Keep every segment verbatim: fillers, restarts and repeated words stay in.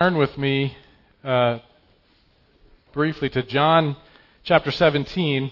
Turn with me uh, briefly to John chapter seventeen.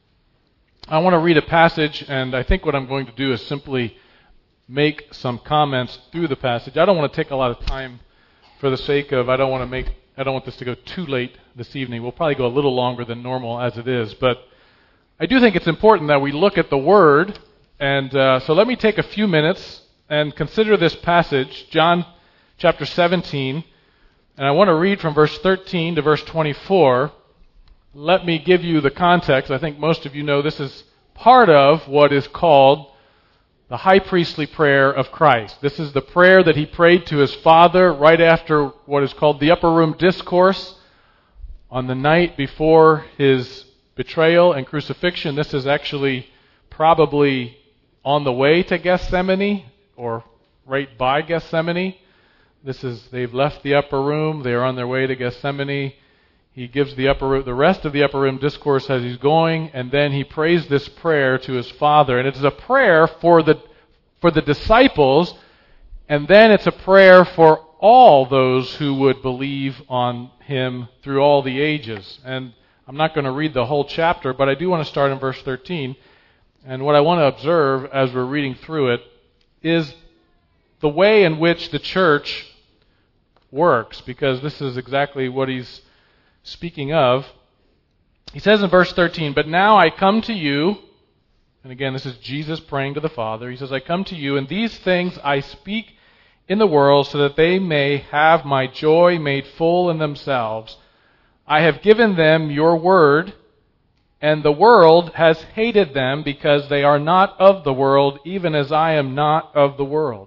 I want to read a passage, and I think what I'm going to do is simply make some comments through the passage. I don't want to take a lot of time for the sake of, I don't want to make, I don't want this to go too late this evening. We'll probably go a little longer than normal as it is, but I do think it's important that we look at the Word, and uh, so let me take a few minutes and consider this passage, John chapter seventeen. And I want to read from verse thirteen to verse twenty-four. Let me give you the context. I think most of you know this is part of what is called the high priestly prayer of Christ. This is the prayer that he prayed to his Father right after what is called the upper room discourse on the night before his betrayal and crucifixion. This is actually probably on the way to Gethsemane or right by Gethsemane. This is, they've left the upper room. They are on their way to Gethsemane. He gives the upper room, the rest of the upper room discourse as he's going, and then he prays this prayer to his Father. And it's a prayer for the, for the disciples, and then it's a prayer for all those who would believe on him through all the ages. And I'm not going to read the whole chapter, but I do want to start in verse thirteen. And what I want to observe as we're reading through it is the way in which the church works, because this is exactly what he's speaking of. He says in verse thirteen, "But now I come to you," and again, this is Jesus praying to the Father. He says, "I come to you, and these things I speak in the world so that they may have my joy made full in themselves. I have given them your word, and the world has hated them because they are not of the world, even as I am not of the world.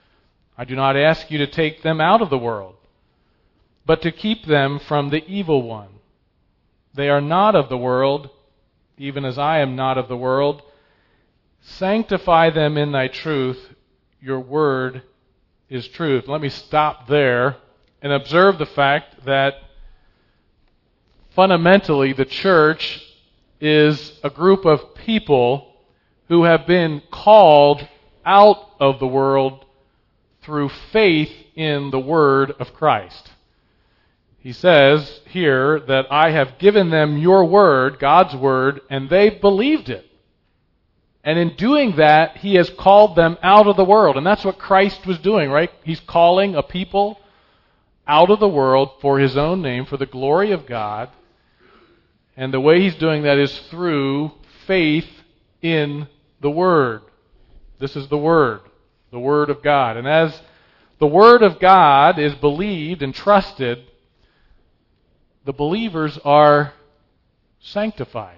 I do not ask you to take them out of the world, but to keep them from the evil one. They are not of the world, even as I am not of the world. Sanctify them in thy truth. Your word is truth." Let me stop there and observe the fact that fundamentally the church is a group of people who have been called out of the world through faith in the word of Christ. He says here that I have given them your word, God's word, and they believed it. And in doing that, he has called them out of the world. And that's what Christ was doing, right? He's calling a people out of the world for his own name, for the glory of God. And the way he's doing that is through faith in the word. This is the word. The Word of God. And as the Word of God is believed and trusted, the believers are sanctified.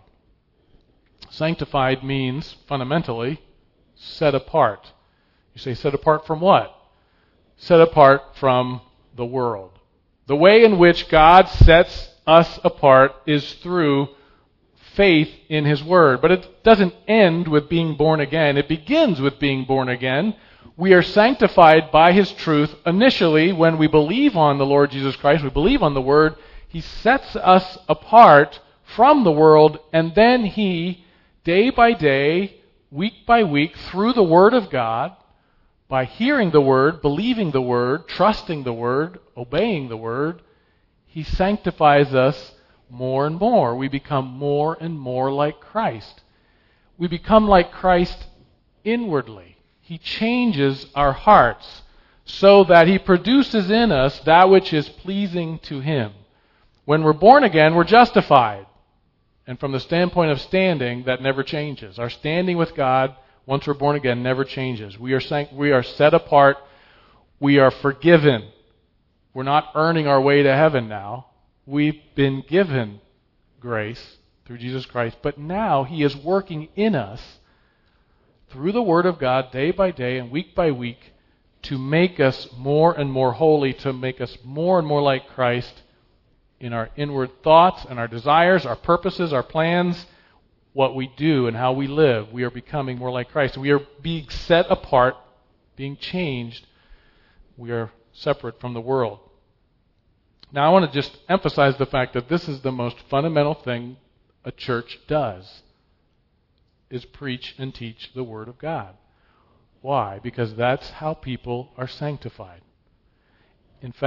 Sanctified means, fundamentally, set apart. You say, set apart from what? Set apart from the world. The way in which God sets us apart is through faith in His Word. But it doesn't end with being born again. It begins with being born again. We are sanctified by His truth initially when we believe on the Lord Jesus Christ. We believe on the Word. He sets us apart from the world, and then He, day by day, week by week, through the Word of God, by hearing the Word, believing the Word, trusting the Word, obeying the Word, He sanctifies us more and more. We become more and more like Christ. We become like Christ inwardly. He changes our hearts so that He produces in us that which is pleasing to Him. When we're born again, we're justified. And from the standpoint of standing, that never changes. Our standing with God, once we're born again, never changes. We are sanct- we are set apart. We are forgiven. We're not earning our way to heaven now. We've been given grace through Jesus Christ. But now He is working in us through the Word of God, day by day and week by week, to make us more and more holy, to make us more and more like Christ in our inward thoughts and our desires, our purposes, our plans, what we do and how we live. We are becoming more like Christ. We are being set apart, being changed. We are separate from the world. Now, I want to just emphasize the fact that this is the most fundamental thing a church does, is preach and teach the Word of God. Why? Because that's how people are sanctified. In fact,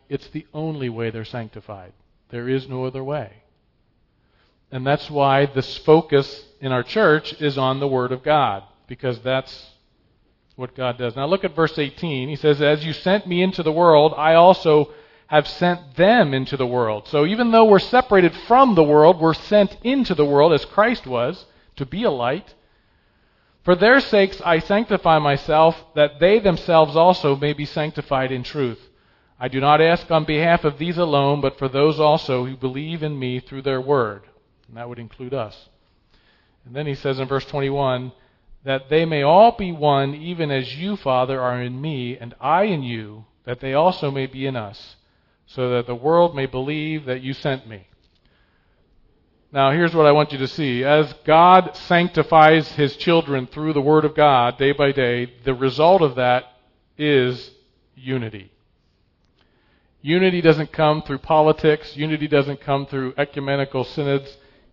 it's the only way they're sanctified. There is no other way. And that's why this focus in our church is on the Word of God, because that's what God does. Now look at verse eighteen. He says, as you sent me into the world, I also have sent them into the world. So even though we're separated from the world, we're sent into the world as Christ was, to be a light. For their sakes I sanctify myself, that they themselves also may be sanctified in truth. I do not ask on behalf of these alone, but for those also who believe in me through their word. And that would include us. And then he says in verse twenty-one, that they may all be one, even as you, Father, are in me, and I in you, that they also may be in us, so that the world may believe that you sent me. Now, here's what I want you to see. As God sanctifies His children through the Word of God day by day, the result of that is unity. Unity doesn't come through politics. Unity doesn't come through ecumenical synods.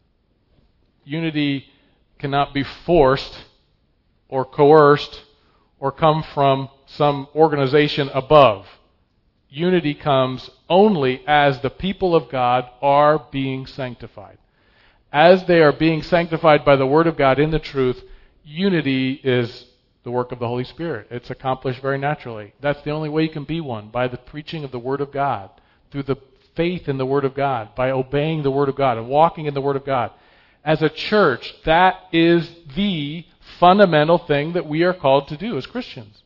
Unity cannot be forced or coerced or come from some organization above. Unity comes only as the people of God are being sanctified. As they are being sanctified by the Word of God in the truth, unity is the work of the Holy Spirit. It's accomplished very naturally. That's the only way you can be one, by the preaching of the Word of God, through the faith in the Word of God, by obeying the Word of God and walking in the Word of God. As a church, that is the fundamental thing that we are called to do as Christians.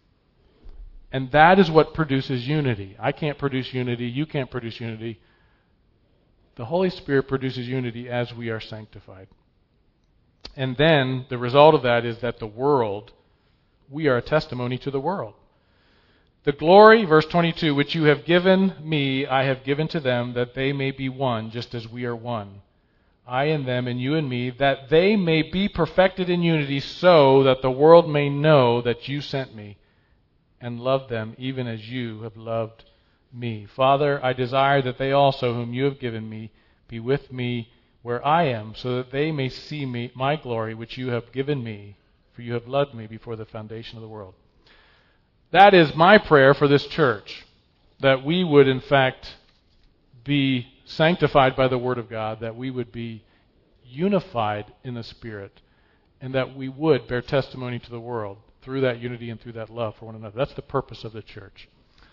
And that is what produces unity. I can't produce unity. You can't produce unity. The Holy Spirit produces unity as we are sanctified. And then the result of that is that the world, we are a testimony to the world. The glory, verse twenty-two, which you have given me, I have given to them, that they may be one, just as we are one. I and them, and you and me, that they may be perfected in unity, so that the world may know that you sent me and loved them, even as you have loved me. Father, I desire that they also, whom you have given me, be with me where I am, so that they may see me, my glory, which you have given me, for you have loved me before the foundation of the world. That is my prayer for this church, that we would, in fact, be sanctified by the Word of God, that we would be unified in the Spirit, and that we would bear testimony to the world through that unity and through that love for one another. That's the purpose of the church.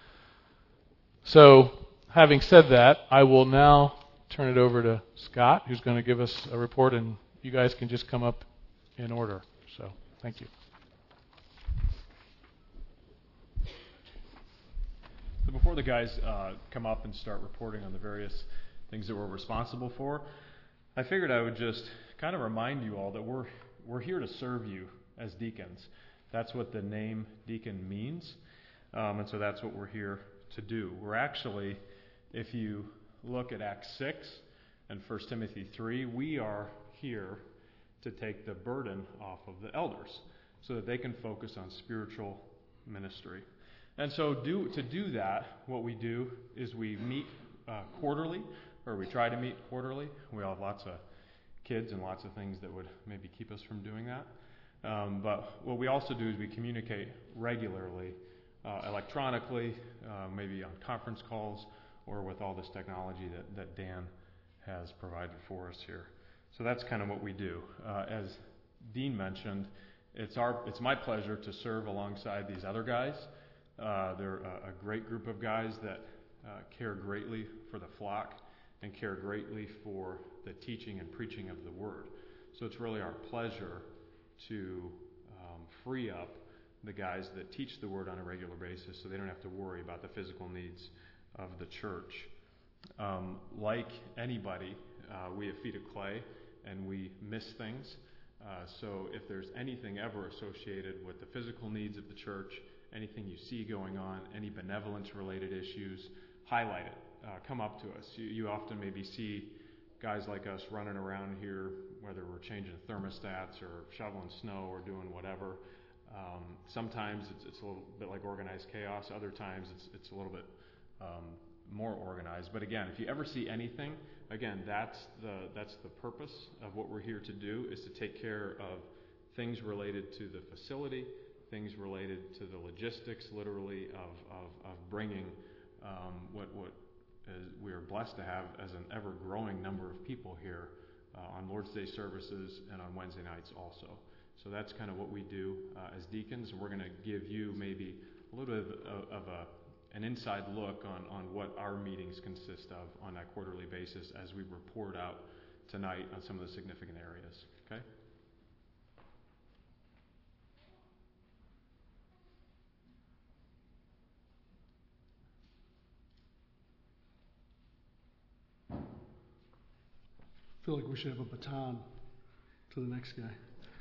So, having said that, I will now turn it over to Scott, who's going to give us a report, and you guys can just come up in order. So, thank you. So before the guys uh, come up and start reporting on the various things that we're responsible for, I figured I would just kind of remind you all that we're we're here to serve you as deacons. That's what the name deacon means, um, and so that's what we're here to do. We're actually, if you look at Acts six and First Timothy three, we are here to take the burden off of the elders so that they can focus on spiritual ministry. And so do, to do that, what we do is we meet uh, quarterly, or we try to meet quarterly. We all have lots of kids and lots of things that would maybe keep us from doing that. Um, but what we also do is we communicate regularly, uh, electronically, uh, maybe on conference calls, or with all this technology that, that Dan has provided for us here. So that's kind of what we do. Uh, as Dean mentioned, it's our it's my pleasure to serve alongside these other guys. Uh, they're a, a great group of guys that uh, care greatly for the flock and care greatly for the teaching and preaching of the Word. So it's really our pleasure to um, free up the guys that teach the Word on a regular basis so they don't have to worry about the physical needs of the church. Um, like anybody, uh, we have feet of clay and we miss things. Uh, so if there's anything ever associated with the physical needs of the church, anything you see going on, any benevolence-related issues, highlight it. Uh, come up to us. You, you often maybe see guys like us running around here, whether we're changing thermostats or shoveling snow or doing whatever. Um, sometimes it's, it's a little bit like organized chaos. Other times it's, it's a little bit um, more organized. But again, if you ever see anything, again, that's the that's the purpose of what we're here to do, is to take care of things related to the facility, things related to the logistics, literally, of, of, of bringing um, what what is, we are blessed to have as an ever-growing number of people here uh, on Lord's Day services and on Wednesday nights also. So that's kind of what we do uh, as deacons, and we're going to give you maybe a little bit of, of a, an inside look on, on what our meetings consist of on that quarterly basis as we report out tonight on some of the significant areas. Okay? I feel like we should have a baton to the next guy.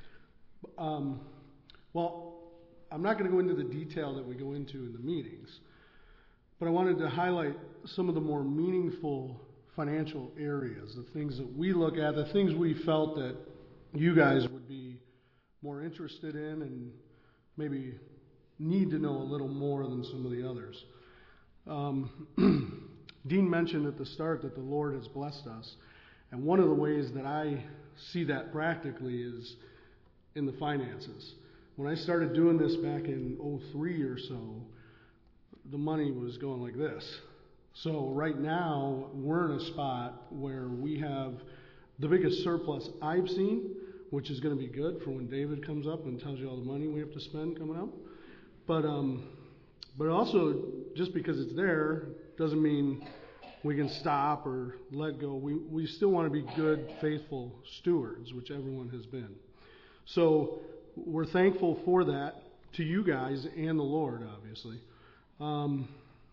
Um, well, I'm not going to go into the detail that we go into in the meetings, but I wanted to highlight some of the more meaningful financial areas, the things that we look at, the things we felt that you guys would be more interested in and maybe need to know a little more than some of the others. Um, Dean mentioned at the start that the Lord has blessed us, and one of the ways that I see that practically is in the finances. When I started doing this back in oh three or so, the money was going like this. So right now, we're in a spot where we have the biggest surplus I've seen, which is going to be good for when David comes up and tells you all the money we have to spend coming up. But um, but also, just because it's there doesn't mean we can stop or let go. We we still want to be good, faithful stewards, which everyone has been. So we're thankful for that to you guys and the Lord, obviously. Um,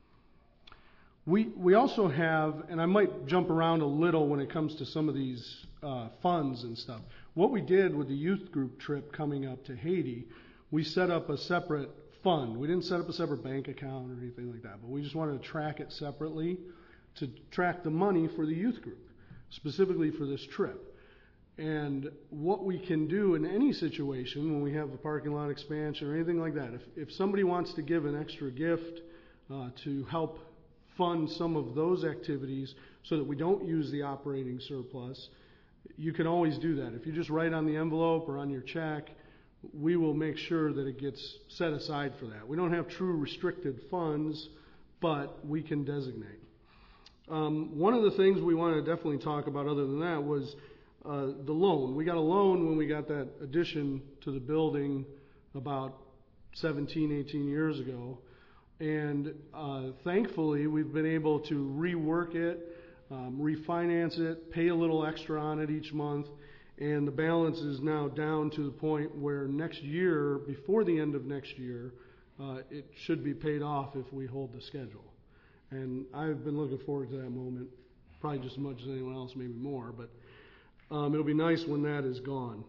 we we also have, and I might jump around a little when it comes to some of these uh, funds and stuff. What we did with the youth group trip coming up to Haiti, we set up a separate fund. We didn't set up a separate bank account or anything like that, but we just wanted to track it separately to track the money for the youth group, specifically for this trip. And what we can do in any situation when we have a parking lot expansion or anything like that, if, if somebody wants to give an extra gift uh, to help fund some of those activities so that we don't use the operating surplus, you can always do that. If you just write on the envelope or on your check, we will make sure that it gets set aside for that. We don't have true restricted funds, but we can designate. Um, one of the things we want to definitely talk about other than that was uh, the loan. We got a loan when we got that addition to the building about seventeen, eighteen years ago. And uh, thankfully, we've been able to rework it, um, refinance it, pay a little extra on it each month. And the balance is now down to the point where next year, before the end of next year, uh, it should be paid off if we hold the schedule. And I've been looking forward to that moment, probably just as much as anyone else, maybe more. But um, it'll be nice when that is gone.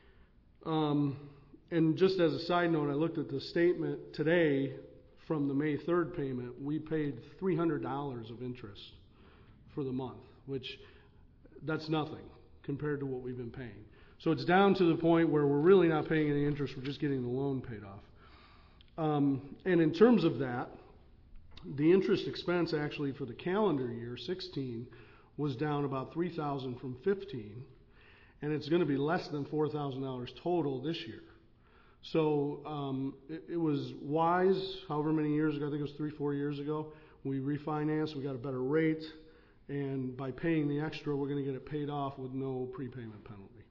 Um, and just as a side note, I looked at the statement today from the May third payment. We paid three hundred dollars of interest for the month, which that's nothing compared to what we've been paying. So it's down to the point where we're really not paying any interest, we're just getting the loan paid off. Um, and in terms of that, the interest expense actually for the calendar year, sixteen, was down about three thousand dollars from fifteen, and it's going to be less than four thousand dollars total this year. So um, it, it was wise, however many years ago, I think it was three, four years ago, we refinanced, we got a better rate, and by paying the extra, we're going to get it paid off with no prepayment penalty.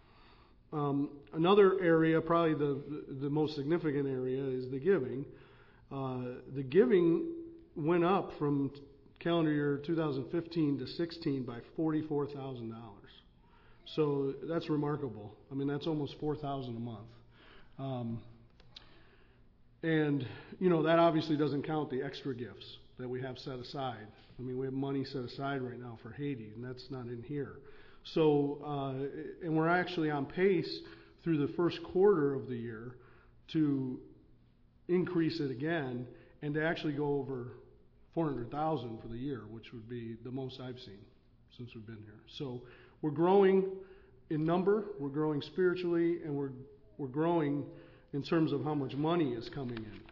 Um, another area, probably the, the, the most significant area, is the giving. Uh, the giving went up from calendar year two thousand fifteen to sixteen by forty-four thousand dollars. So that's remarkable. I mean, that's almost four thousand dollars a month. Um, and, you know, that obviously doesn't count the extra gifts that we have set aside. I mean, we have money set aside right now for Haiti, and that's not in here. So, uh, and we're actually on pace through the first quarter of the year to increase it again and to actually go over four hundred thousand dollars for the year, which would be the most I've seen since we've been here. So we're growing in number, we're growing spiritually, and we're we're growing in terms of how much money is coming in.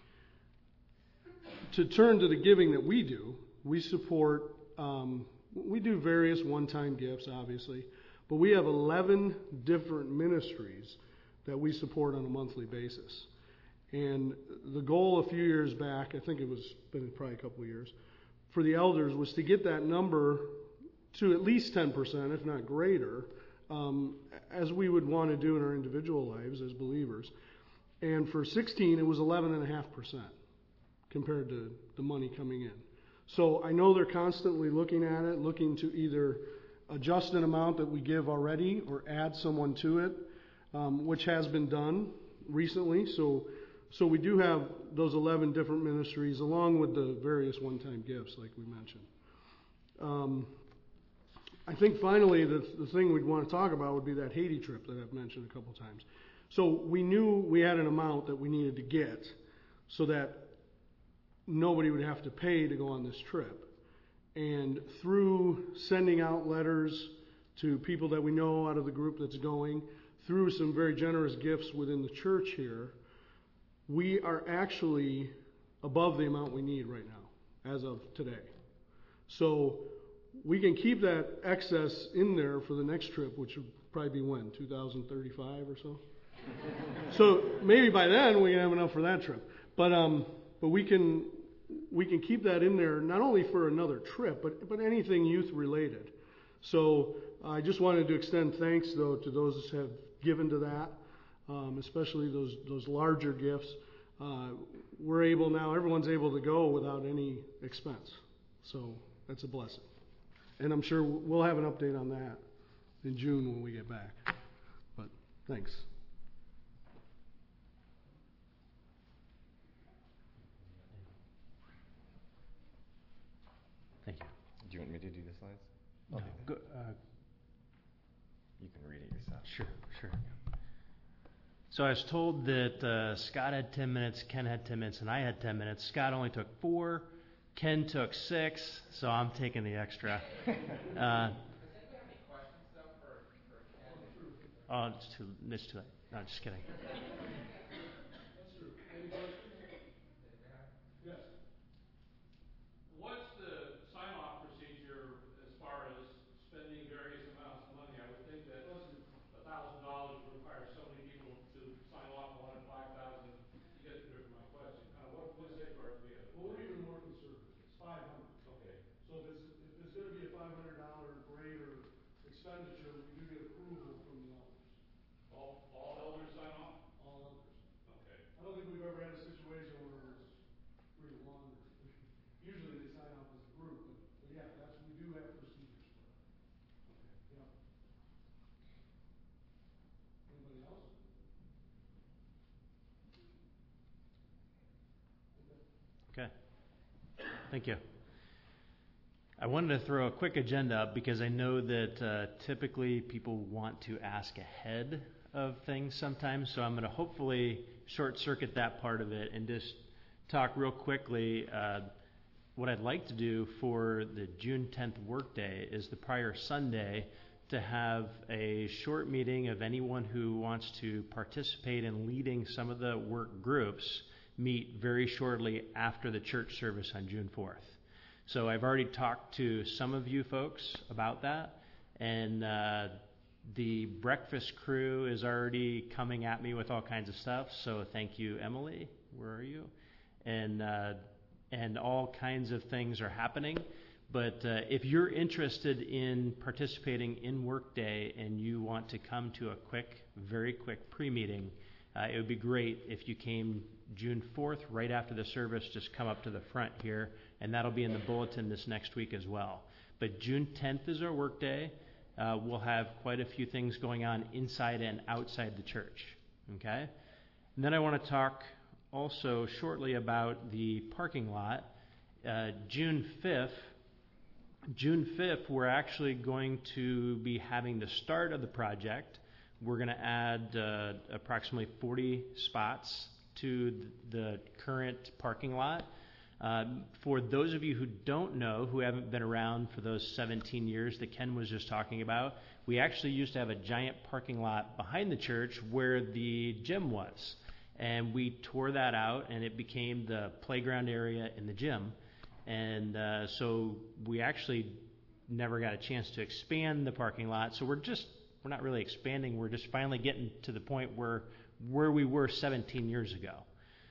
To turn to the giving that we do, we support, um, we do various one-time gifts, obviously, but we have eleven different ministries that we support on a monthly basis. And the goal a few years back, I think it was been probably a couple of years, for the elders was to get that number to at least ten percent, if not greater, um, as we would want to do in our individual lives as believers. And for sixteen, it was eleven point five percent compared to the money coming in. So I know they're constantly looking at it, looking to either adjust an amount that we give already or add someone to it, um, which has been done recently. So so we do have those eleven different ministries along with the various one-time gifts like we mentioned. Um, I think finally the, the thing we'd want to talk about would be that Haiti trip that I've mentioned a couple times. So we knew we had an amount that we needed to get so that nobody would have to pay to go on this trip. And through sending out letters to people that we know out of the group that's going, through some very generous gifts within the church here, we are actually above the amount we need right now, as of today. So we can keep that excess in there for the next trip, which would probably be when, two thousand thirty-five or so? So maybe by then we can have enough for that trip. But um, but we can we can keep that in there not only for another trip, but but anything youth related. So I just wanted to extend thanks though to those that have given to that, um, especially those those larger gifts. Uh, we're able now; everyone's able to go without any expense. So that's a blessing. And I'm sure we'll have an update on that in June when we get back. But thanks. Thank you. Do you want me to do the slides? No, go, uh, You can read it yourself. sure, sure. So I was told that uh, Scott had ten minutes, Ken had ten minutes, and I had ten minutes. Scott only took four. Ken took six, so I'm taking the extra. Uh, oh, it's too, it's too late. No, just kidding. What's the sign-off procedure as far as spending various amounts of money? I would think that a thousand dollars would require so many people to sign off on it, five thousand. You get the drift of my question. Kind of what what safeguards we have? Well, we're even more conservative. It's five hundred. Okay. So if it's if it's going to be a five hundred dollar greater expenditure, we do get approval from the elders. All all elders sign off. All elders. Okay. I don't think we've ever had a situation where it was three to one. Usually they sign off as a group, but, but yeah, that's we do have procedures for that. Okay. Yeah. Anybody else? Okay. Thank you. I wanted to throw a quick agenda up because I know that uh, typically people want to ask ahead of things sometimes, so I'm going to hopefully short-circuit that part of it and just talk real quickly. Uh, what I'd like to do for the June tenth workday is the prior Sunday to have a short meeting of anyone who wants to participate in leading some of the work groups meet very shortly after the church service on June fourth. So I've already talked to some of you folks about that, and uh, the breakfast crew is already coming at me with all kinds of stuff, so thank you, Emily. Where are you? And uh, and all kinds of things are happening. But uh, if you're interested in participating in Workday and you want to come to a quick, very quick pre-meeting, uh, it would be great if you came June fourth, right after the service. Just come up to the front here, and that'll be in the bulletin this next week as well. But June tenth is our Workday. Uh, we'll have quite a few things going on inside and outside the church. Okay? And then I want to talk also shortly about the parking lot. Uh, June fifth, June fifth, we're actually going to be having the start of the project. We're going to add uh, approximately forty spots to the current parking lot. Uh, for those of you who don't know, who haven't been around for those seventeen years that Ken was just talking about, we actually used to have a giant parking lot behind the church where the gym was. And we tore that out, and it became the playground area in the gym. And uh, so we actually never got a chance to expand the parking lot. So we're just, we're not really expanding. We're just finally getting to the point where where we were seventeen years ago.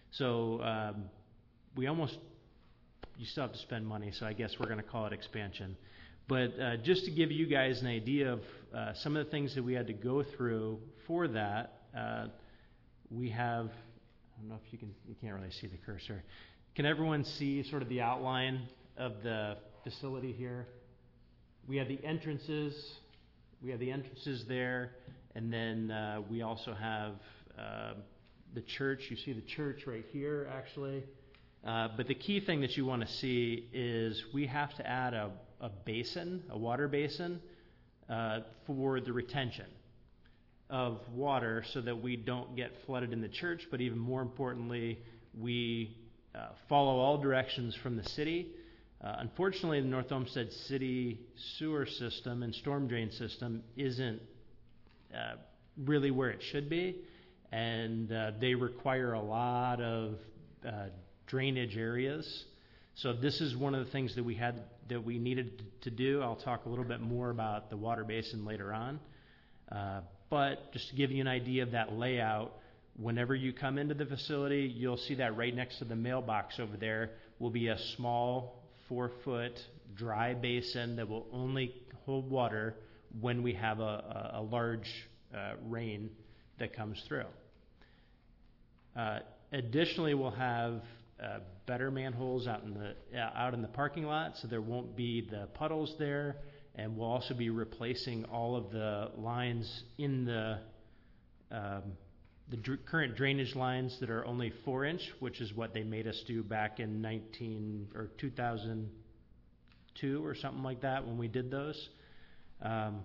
So um, we almost, you still have to spend money, so I guess we're going to call it expansion. But uh, just to give you guys an idea of uh, some of the things that we had to go through for that, uh, we have, I don't know if you can, you can't really see the cursor. Can everyone see sort of the outline of the facility here? We have the entrances, we have the entrances there, and then uh, we also have uh, the church. You see the church right here, actually. Uh, but the key thing that you want to see is we have to add a, a basin, a water basin, uh, for the retention of water so that we don't get flooded in the church, but even more importantly, we uh, follow all directions from the city. Uh, unfortunately, the North Olmsted City sewer system and storm drain system isn't uh, really where it should be, and uh, they require a lot of uh, drainage areas. So this is one of the things that we had that we needed to do. I'll talk a little bit more about the water basin later on. Uh, but just to give you an idea of that layout, whenever you come into the facility, you'll see that right next to the mailbox over there will be a small four-foot dry basin that will only hold water when we have a, a, a large uh, rain that comes through. Uh, additionally, we'll have uh, better manholes out in the uh, out in the parking lot, so there won't be the puddles there, and we'll also be replacing all of the lines in the um, the dr- current drainage lines that are only four inch, which is what they made us do back in nineteen or two thousand two or something like that when we did those. Um,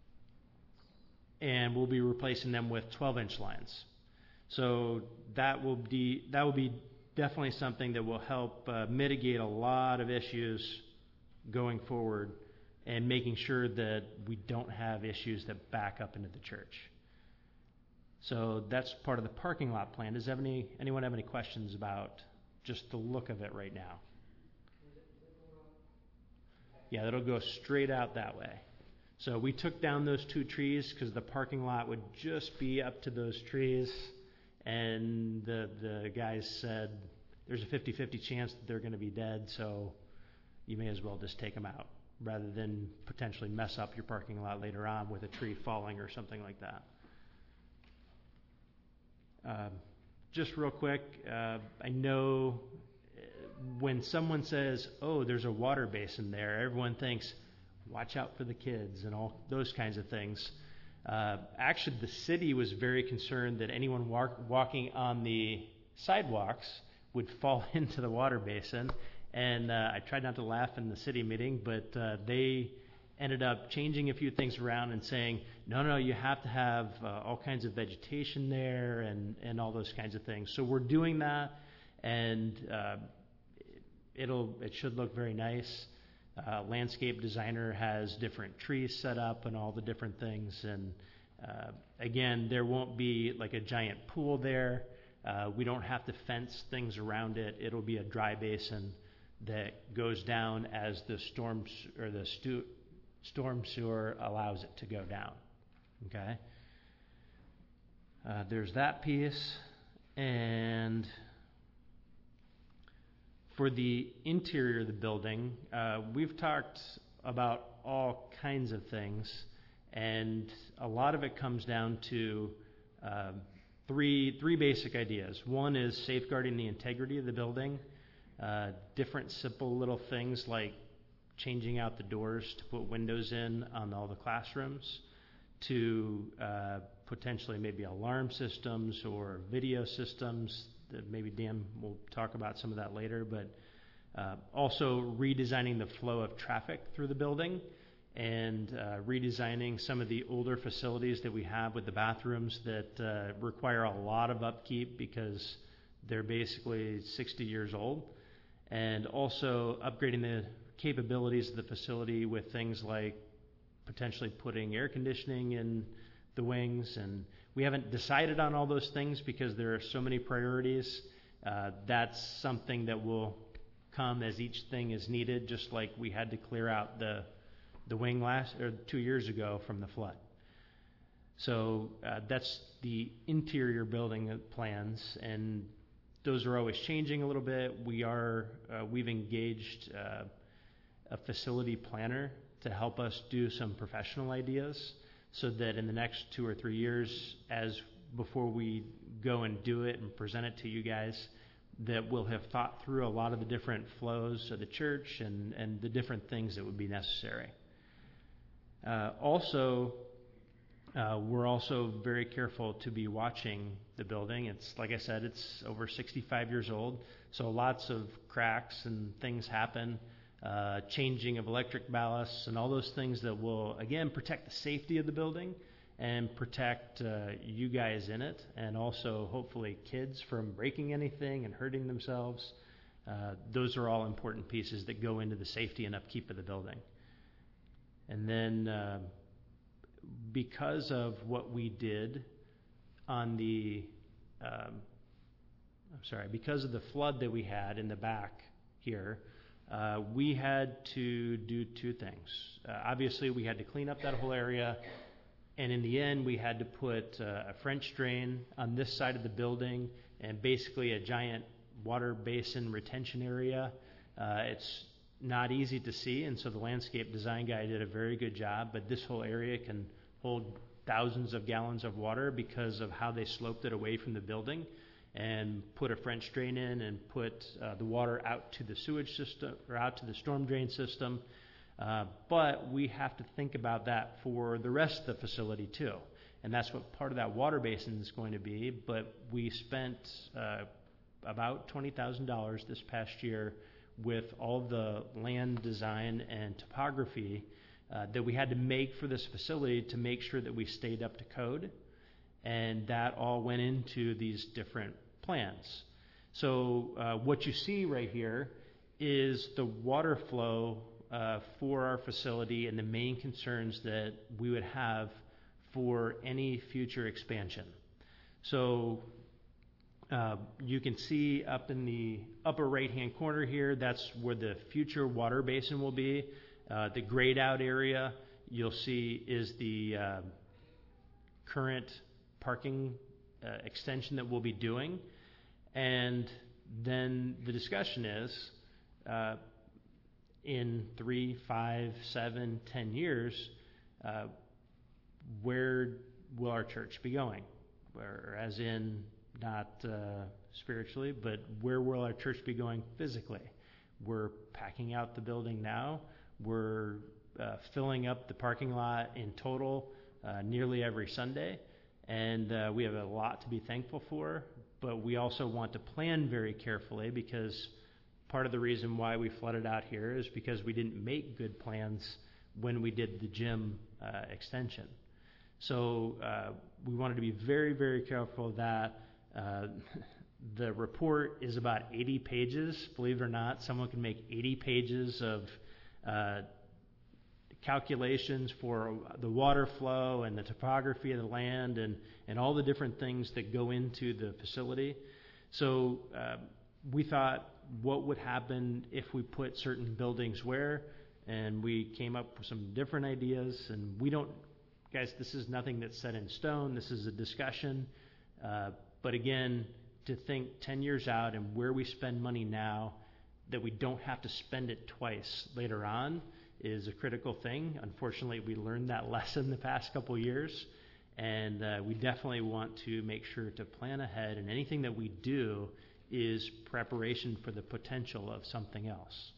and we'll be replacing them with twelve inch lines. So that will be that will be definitely something that will help uh, mitigate a lot of issues going forward, and making sure that we don't have issues that back up into the church. So that's part of the parking lot plan. Does have any, anyone have any questions about just the look of it right now? Yeah, that'll go straight out that way. So we took down those two trees because the parking lot would just be up to those trees, and the the guys said there's a fifty-fifty chance that they're going to be dead, so you may as well just take them out rather than potentially mess up your parking lot later on with a tree falling or something like that. Uh, just real quick, uh, I know when someone says, oh, there's a water basin there, everyone thinks, watch out for the kids and all those kinds of things. Uh, actually, the city was very concerned that anyone walk, walking on the sidewalks would fall into the water basin. And uh, I tried not to laugh in the city meeting, but uh, they ended up changing a few things around and saying, no, no, you have to have uh, all kinds of vegetation there and, and all those kinds of things. So we're doing that, and uh, it'll it should look very nice. Uh, landscape designer has different trees set up and all the different things. And uh, again, there won't be like a giant pool there. Uh, we don't have to fence things around it. It'll be a dry basin that goes down as the storm or the stu- storm sewer allows it to go down. Okay. Uh, there's that piece, and for the interior of the building, uh, we've talked about all kinds of things, and a lot of it comes down to uh, three three basic ideas. One is safeguarding the integrity of the building. Uh, different simple little things like changing out the doors to put windows in on all the classrooms, to uh, potentially maybe alarm systems or video systems. That maybe Dan will talk about some of that later, but uh, also redesigning the flow of traffic through the building, and uh, redesigning some of the older facilities that we have with the bathrooms that uh, require a lot of upkeep because they're basically sixty years old, and also upgrading the capabilities of the facility with things like potentially putting air conditioning in the wings. And we haven't decided on all those things because there are so many priorities. Uh, that's something that will come as each thing is needed, just like we had to clear out the the wing last or two years ago from the flood. So uh, that's the interior building plans, and those are always changing a little bit. We are, uh, we've engaged uh, a facility planner to help us do some professional ideas so that in the next two or three years, as before we go and do it and present it to you guys, that we'll have thought through a lot of the different flows of the church and, and the different things that would be necessary. Uh, also, uh, we're also very careful to be watching the building. It's, like I said, it's over sixty-five years old, so lots of cracks and things happen, uh, changing of electric ballasts and all those things that will, again, protect the safety of the building and protect uh, you guys in it, and also hopefully kids from breaking anything and hurting themselves. Uh, those are all important pieces that go into the safety and upkeep of the building. And then uh, because of what we did on the, um, I'm sorry, because of the flood that we had in the back here, uh, we had to do two things. Uh, obviously, we had to clean up that whole area. And in the end, we had to put uh, a French drain on this side of the building and basically a giant water basin retention area. Uh, it's not easy to see, and so the landscape design guy did a very good job, but this whole area can hold thousands of gallons of water because of how they sloped it away from the building and put a French drain in and put uh, the water out to the sewage system or out to the storm drain system. Uh, but we have to think about that for the rest of the facility too. And that's what part of that water basin is going to be. But we spent uh, about twenty thousand dollars this past year with all the land design and topography uh, that we had to make for this facility to make sure that we stayed up to code. And that all went into these different plans. So uh, what you see right here is the water flow uh, for our facility and the main concerns that we would have for any future expansion. So uh, you can see up in the upper right-hand corner here, that's where the future water basin will be. Uh, the grayed out area you'll see is the uh, current parking uh, extension that we'll be doing. And then the discussion is, uh, in three, five, seven, ten years, uh, where will our church be going? Where, as in, not uh, spiritually, but where will our church be going physically? We're packing out the building now. We're uh, filling up the parking lot in total uh, nearly every Sunday. And uh, we have a lot to be thankful for, but we also want to plan very carefully, because part of the reason why we flooded out here is because we didn't make good plans when we did the gym uh, extension. So uh, we wanted to be very, very careful that uh, the report is about eighty pages. Believe it or not, someone can make eighty pages of uh, calculations for the water flow and the topography of the land and, and all the different things that go into the facility. So uh, we thought, what would happen if we put certain buildings where? And we came up with some different ideas. And we don't, guys, this is nothing that's set in stone. This is a discussion. Uh, but again, to think ten years out and where we spend money now, that we don't have to spend it twice later on, is a critical thing. Unfortunately, we learned that lesson the past couple years, and uh, we definitely want to make sure to plan ahead, and anything that we do is preparation for the potential of something else.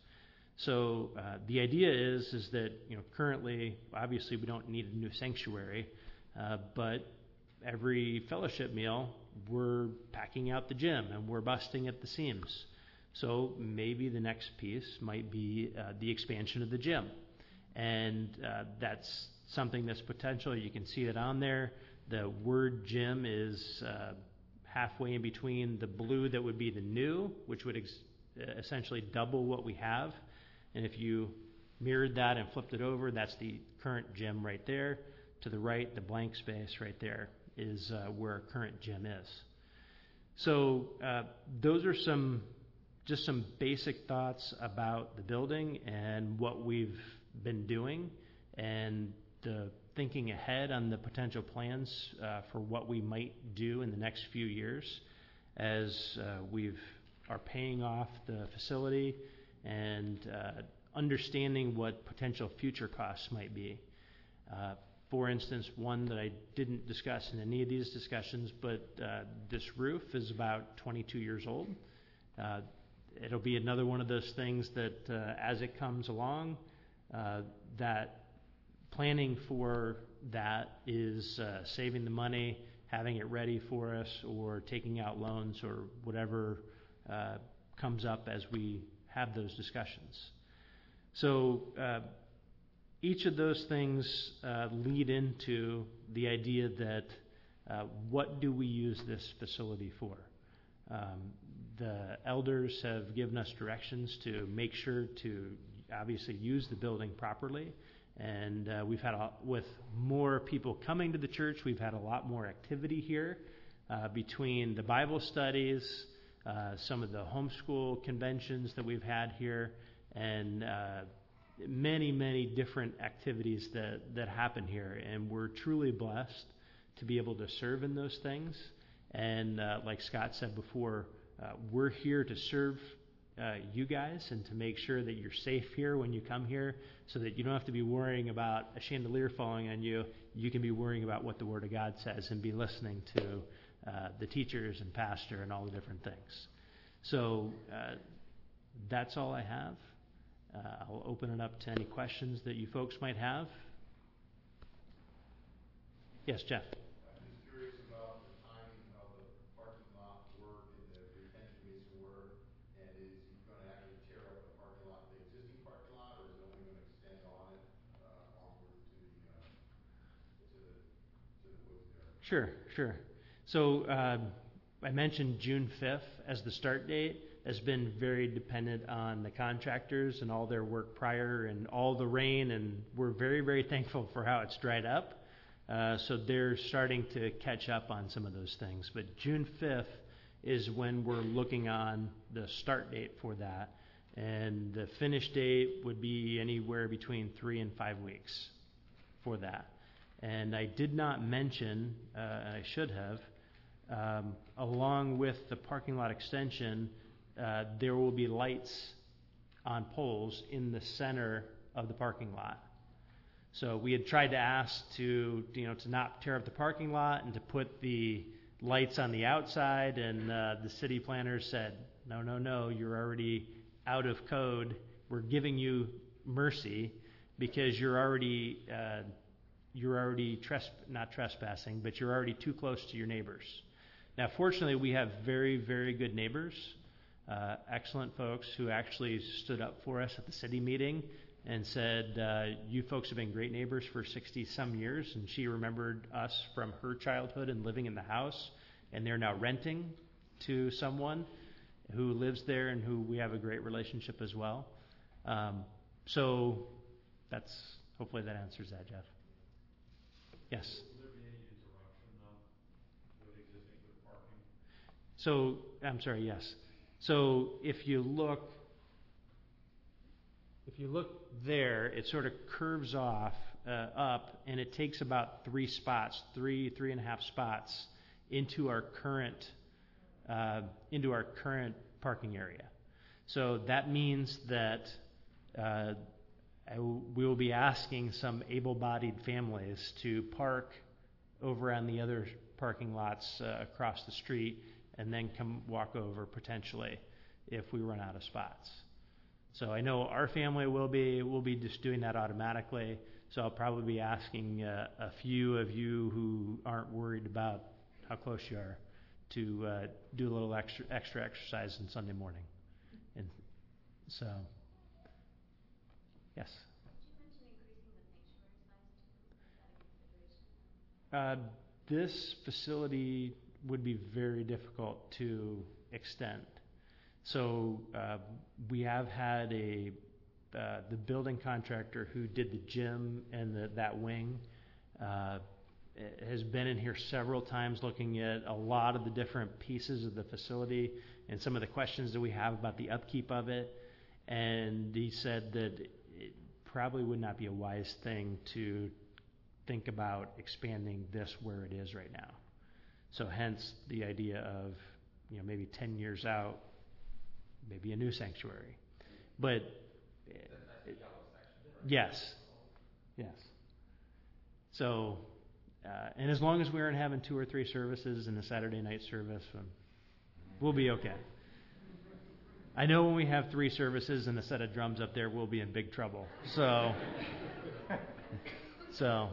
So uh, the idea is is that, you know, currently, obviously, we don't need a new sanctuary, uh, but every fellowship meal, we're packing out the gym and we're busting at the seams. So maybe the next piece might be uh, the expansion of the gym. And uh, that's something that's potential. You can see it on there. The word gym is uh, halfway in between the blue that would be the new, which would ex- essentially double what we have. And if you mirrored that and flipped it over, that's the current gym right there. To the right, the blank space right there is uh, where our current gym is. So uh, those are some... just some basic thoughts about the building and what we've been doing, and the thinking ahead on the potential plans uh, for what we might do in the next few years. as uh, we've are paying off the facility and uh, understanding what potential future costs might be. Uh, for instance, one that I didn't discuss in any of these discussions, but uh, this roof is about twenty-two years old. Uh, it'll be another one of those things that uh, as it comes along, uh, that planning for that is uh, saving the money, having it ready for us, or taking out loans or whatever uh, comes up as we have those discussions. So uh, each of those things uh, lead into the idea that uh, what do we use this facility for? Um, the elders have given us directions to make sure to obviously use the building properly. And uh, we've had, a, with more people coming to the church, we've had a lot more activity here uh, between the Bible studies, uh, some of the homeschool conventions that we've had here, and uh, many, many different activities that, that happen here. And we're truly blessed to be able to serve in those things. And uh, like Scott said before, uh, we're here to serve uh, you guys and to make sure that you're safe here when you come here, so that you don't have to be worrying about a chandelier falling on you. You can be worrying about what the Word of God says and be listening to uh, the teachers and pastor and all the different things. So uh, that's all I have. Uh, I'll open it up to any questions that you folks might have. Yes, Jeff. Sure, sure. So uh, I mentioned June fifth as the start date. Has been very dependent on the contractors and all their work prior and all the rain, and we're very, very thankful for how it's dried up. Uh, so they're starting to catch up on some of those things. But June fifth is when we're looking on the start date for that. And the finish date would be anywhere between three and five weeks for that. And I did not mention, uh, and I should have, um, along with the parking lot extension, uh, there will be lights on poles in the center of the parking lot. So we had tried to ask to, you know, to not tear up the parking lot and to put the lights on the outside, and uh, the city planners said, no, no, no, you're already out of code. We're giving you mercy because you're already uh, you're already tres- not trespassing, but you're already too close to your neighbors. Now, fortunately, we have very, very good neighbors, uh, excellent folks who actually stood up for us at the city meeting and said, uh, you folks have been great neighbors for sixty-some years, and she remembered us from her childhood and living in the house, and they're now renting to someone who lives there and who we have a great relationship as well. Um, so that's, hopefully that answers that, Jeff. Yes? Will there be any interruption though with existing with parking? So, I'm sorry, yes. So if you look, if you look there, it sort of curves off uh, up, and it takes about three spots, three, three and a half spots into our current, uh, into our current parking area. So that means that uh, I w- we will be asking some able-bodied families to park over on the other parking lots uh, across the street and then come walk over potentially if we run out of spots. So I know our family will be will be just doing that automatically. So I'll probably be asking uh, a few of you who aren't worried about how close you are to uh, do a little extra extra exercise on Sunday morning. And so, yes. Uh, this facility would be very difficult to extend. So uh, we have had a uh, the building contractor who did the gym and the, that wing uh, has been in here several times looking at a lot of the different pieces of the facility and some of the questions that we have about the upkeep of it. And he said that it probably would not be a wise thing to think about expanding this where it is right now. So hence the idea of you know, maybe ten years out, maybe a new sanctuary. But uh, yes, yes. So, uh, and as long as we aren't having two or three services in a Saturday night service, um, we'll be okay. I know when we have three services and a set of drums up there, we'll be in big trouble. So, so,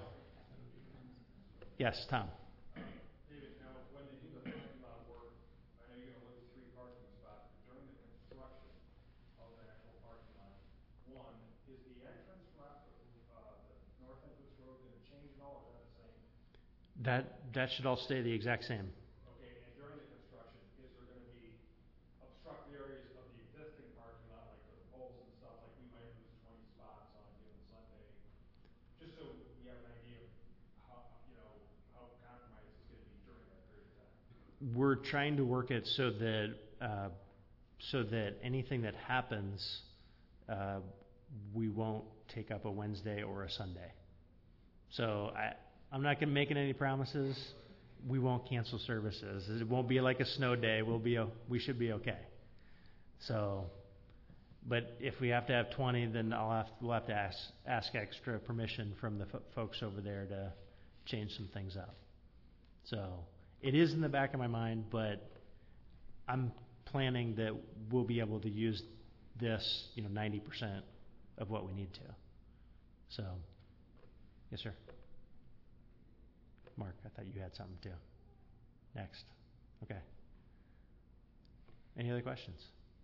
yes, Tom. David, now when they do the parking lot work, I know you're going to look at three parking spots, but during the construction of the actual parking lot, one, is the entrance from uh, the north entrance road going to change at all, or is that the same? That that should all stay the exact same. Okay, and during the construction, is there going to be obstructed areas of the existing parking lot, like the poles and stuff, like we might lose twenty spots on a given Sunday? Just so we have an idea of how, you know, how compromised it's going to be during that period of time. We're trying to work it so that uh, so that anything that happens, uh, we won't take up a Wednesday or a Sunday. So I, I'm not going to make any promises. We won't cancel services. It won't be like a snow day. We'll be we should be okay. So, but if we have to have twenty, then I'll have we'll have to ask ask extra permission from the f- folks over there to change some things up. So it is in the back of my mind, but I'm planning that we'll be able to use this, you know, ninety percent of what we need to. So, yes, sir. Mark, I thought you had something too. Next. Okay. Any other questions?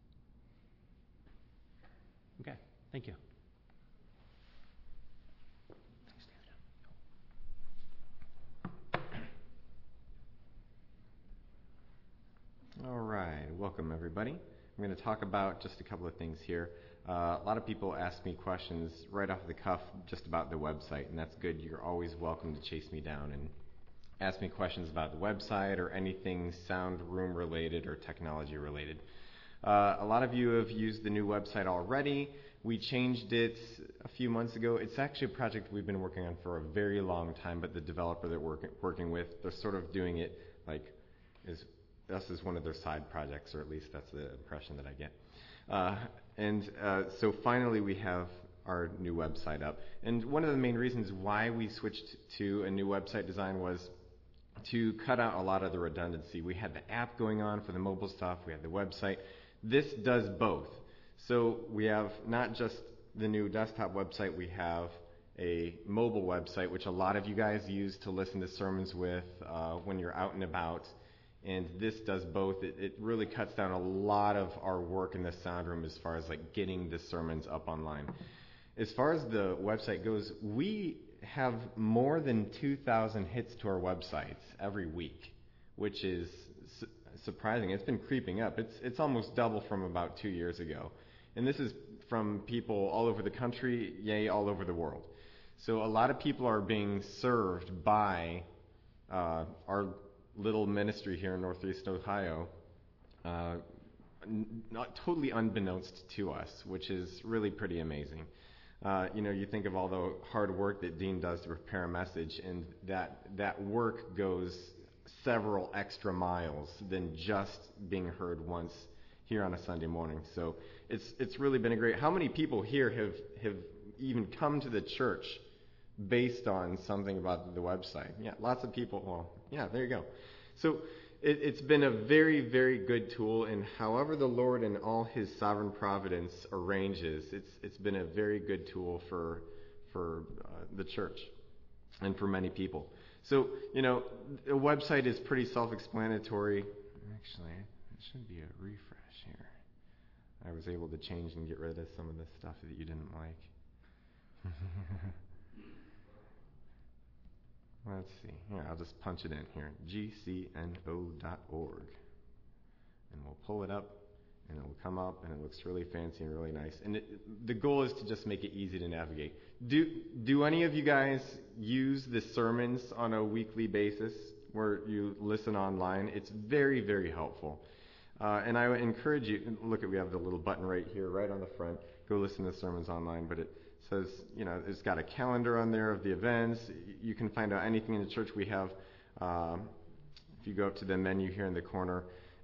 Okay. Thank you. Thanks, David. All right, welcome everybody. I'm going to talk about just a couple of things here. Uh, a lot of people ask me questions right off the cuff just about the website, and that's good. You're always welcome to chase me down and ask me questions about the website or anything sound room related or technology related. Uh, a lot of you have used the new website already. We changed it a few months ago. It's actually a project we've been working on for a very long time, but the developer that we're working with, they're sort of doing it like is us as one of their side projects, or at least that's the impression that I get. Uh, and uh, so finally we have our new website up. And one of the main reasons why we switched to a new website design was to cut out a lot of the redundancy. We had the app going on for the mobile stuff. We had the website. This does both. So we have not just the new desktop website, we have a mobile website, which a lot of you guys use to listen to sermons with uh, when you're out and about. And this does both. It, it really cuts down a lot of our work in the sound room as far as like getting the sermons up online. As far as the website goes, we have more than two thousand hits to our websites every week, which is su- surprising. It's been creeping up. It's it's almost double from about two years ago. And this is from people all over the country, yay, all over the world. So a lot of people are being served by uh, our little ministry here in Northeast Ohio, uh, n- not totally unbeknownst to us, which is really pretty amazing. Uh, you know, you think of all the hard work that Dean does to prepare a message, and that that work goes several extra miles than just being heard once here on a Sunday morning. So it's it's really been a great. How many people here have have even come to the church based on something about the website? Yeah, lots of people. Well, yeah, there you go. So it, it's been a very, very good tool, and however the Lord in all His sovereign providence arranges, it's it's been a very good tool for for uh, the church and for many people. So, you know, the website is pretty self-explanatory. Actually, it should be a refresh here. I was able to change and get rid of some of the stuff that you didn't like. Let's see. Here, I'll just punch it in here. G C N O dot org. And we'll pull it up, and it will come up, and it looks really fancy and really nice. And it, the goal is to just make it easy to navigate. Do do any of you guys use the sermons on a weekly basis where you listen online? It's very, very helpful. Uh, and I would encourage you, look at, we have the little button right here, right on the front. Go listen to the sermons online, but it says, you know, it's got a calendar on there of the events. You can find out anything in the church we have. Um, if you go up to the menu here in the corner,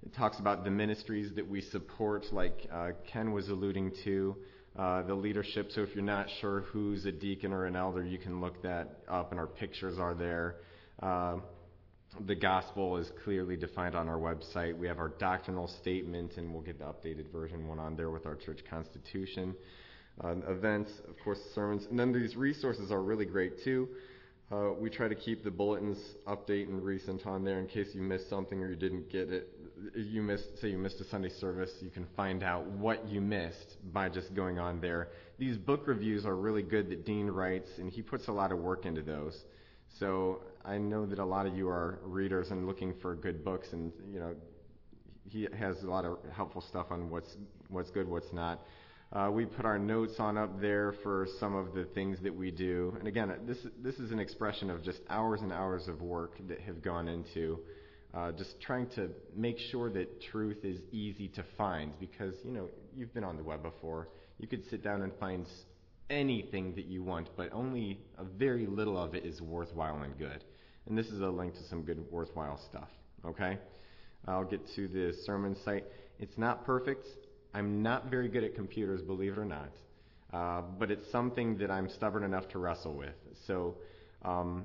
It talks about the ministries that we support, like uh, Ken was alluding to, uh, the leadership. So if you're not sure who's a deacon or an elder, you can look that up, and our pictures are there. Uh, the gospel is clearly defined on our website. We have our doctrinal statement, and we'll get the updated version one on there with our church constitution. Uh, events, of course, sermons. And then these resources are really great, too. Uh, we try to keep the bulletins update and recent on there in case you missed something or you didn't get it. You missed, say you missed a Sunday service, you can find out what you missed by just going on there. These book reviews are really good that Dean writes, and he puts a lot of work into those. So I know that a lot of you are readers and looking for good books, and you know he has a lot of helpful stuff on what's what's good, what's not. Uh, we put our notes on up there for some of the things that we do. And again, this this is an expression of just hours and hours of work that have gone into uh, just trying to make sure that truth is easy to find. Because, you know, you've been on the web before. You could sit down and find anything that you want, but only a very little of it is worthwhile and good. And this is a link to some good, worthwhile stuff. Okay? I'll get to the sermon site. It's not perfect. I'm not very good at computers, believe it or not, uh, but it's something that I'm stubborn enough to wrestle with. So um,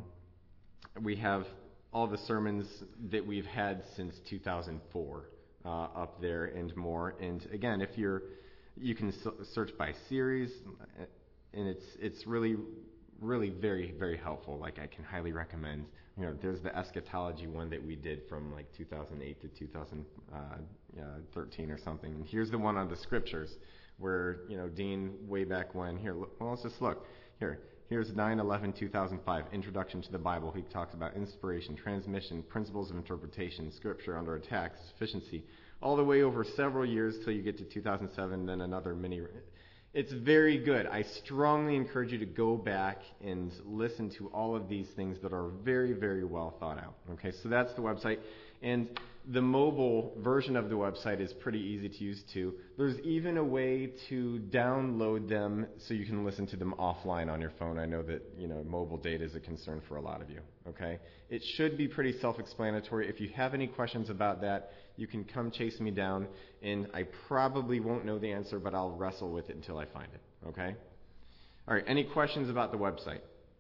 we have all the sermons that we've had since two thousand four uh, up there and more. And again, if you're, you can search by series, and it's it's really, really very, very helpful. Like, I can highly recommend. You know, there's the eschatology one that we did from like two thousand eight to two thousand thirteen or something. And here's the one on the scriptures where, you know, Dean, way back when, here, look, well, let's just look. Here, here's nine eleven two thousand five, Introduction to the Bible. He talks about inspiration, transmission, principles of interpretation, scripture under attack, sufficiency, all the way over several years till you get to two thousand seven, then another mini. It's very good. I strongly encourage you to go back and listen to all of these things that are very, very well thought out. Okay, so that's the website. And the mobile version of the website is pretty easy to use too. There's even a way to download them so you can listen to them offline on your phone. I know that, you know, mobile data is a concern for a lot of you. Okay, it should be pretty self-explanatory. If you have any questions about that, you can come chase me down, and I probably won't know the answer, but I'll wrestle with it until I find it. Okay? All right, any questions about the website?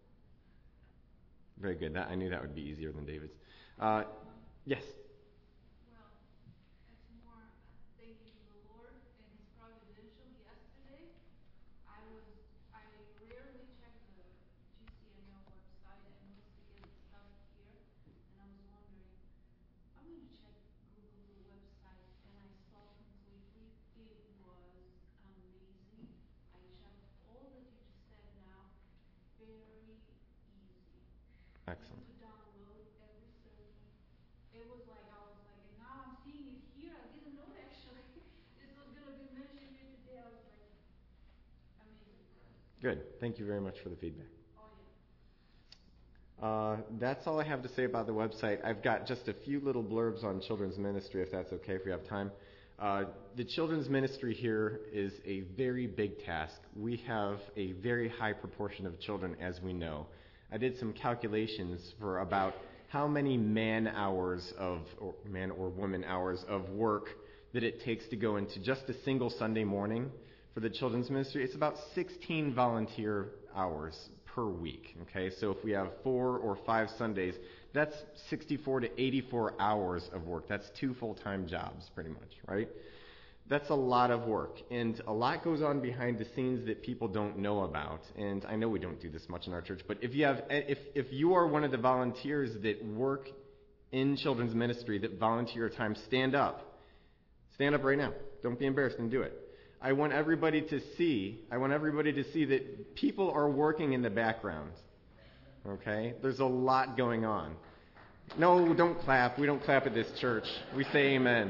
Very good. That, I knew that would be easier than David's. Uh, yes? Well, it's more thanking the Lord and His providential. Yesterday, I was, I rarely check the G C M L website. I mostly get stuff here, and I was wondering, I'm going to check Google the website, and I saw completely it was amazing. I checked all that you just said now, very easy. Excellent. To download every sermon. It was like, I was like, and now I'm seeing it here. I didn't know actually this was going to be mentioned here today. I was like, amazing. Good. Thank you very much for the feedback. Oh, Uh, yeah. that's all I have to say about the website. I've got just a few little blurbs on children's ministry, if that's okay, if we have time. Uh, the children's ministry here is a very big task. We have a very high proportion of children, as we know. I did some calculations for about how many man hours of, or man or woman hours of work that it takes to go into just a single Sunday morning for the children's ministry. It's about sixteen volunteer hours per week. Okay, so if we have four or five Sundays, that's sixty-four to eighty-four hours of work. That's two full-time jobs, pretty much, right? That's a lot of work, and a lot goes on behind the scenes that people don't know about. And I know we don't do this much in our church, but if you have, if if you are one of the volunteers that work in children's ministry, that volunteer time, stand up. Stand up right now. Don't be embarrassed and do it. I want everybody to see, I want everybody to see that people are working in the background. Okay? There's a lot going on. No, don't clap. We don't clap at this church. We say amen.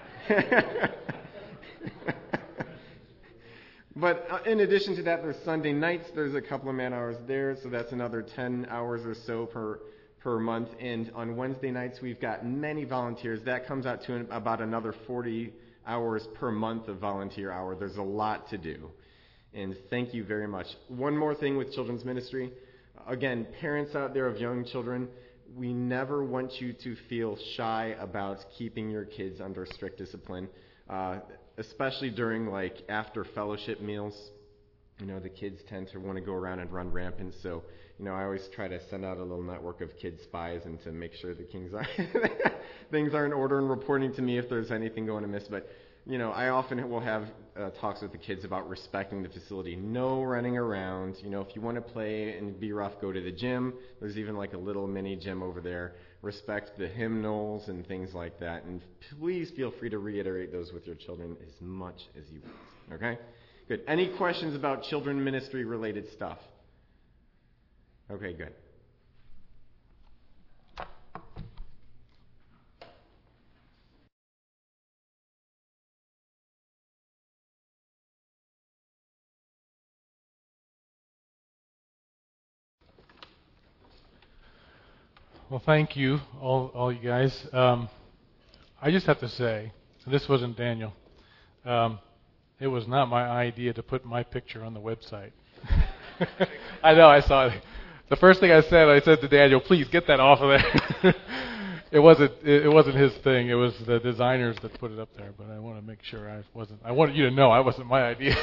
But uh, in addition to that, there's Sunday nights. There's a couple of man hours there, so that's another ten hours or so per per month. And on Wednesday nights, we've got many volunteers. That comes out to about another forty hours per month of volunteer hour. There's a lot to do. And thank you very much. One more thing with children's ministry. Again, parents out there of young children, we never want you to feel shy about keeping your kids under strict discipline, uh, especially during like after fellowship meals. You know, the kids tend to want to go around and run rampant, so, you know, I always try to send out a little network of kid spies and to make sure the kings are things are in order and reporting to me if there's anything going amiss. But, you know, I often will have uh, talks with the kids about respecting the facility. No running around. You know, if you want to play and be rough, go to the gym. There's even like a little mini gym over there. Respect the hymnals and things like that. And please feel free to reiterate those with your children as much as you want. Okay? Good. Any questions about children ministry related stuff? Okay, good. Well, thank you, all, all you guys. Um, I just have to say, this wasn't Daniel. Um, it was not my idea to put my picture on the website. I know, I saw it. The first thing I said, I said to Daniel, please get that off of there. It wasn't it, it wasn't his thing. It was the designers that put it up there. But I want to make sure I wasn't. I wanted you to know I wasn't my idea.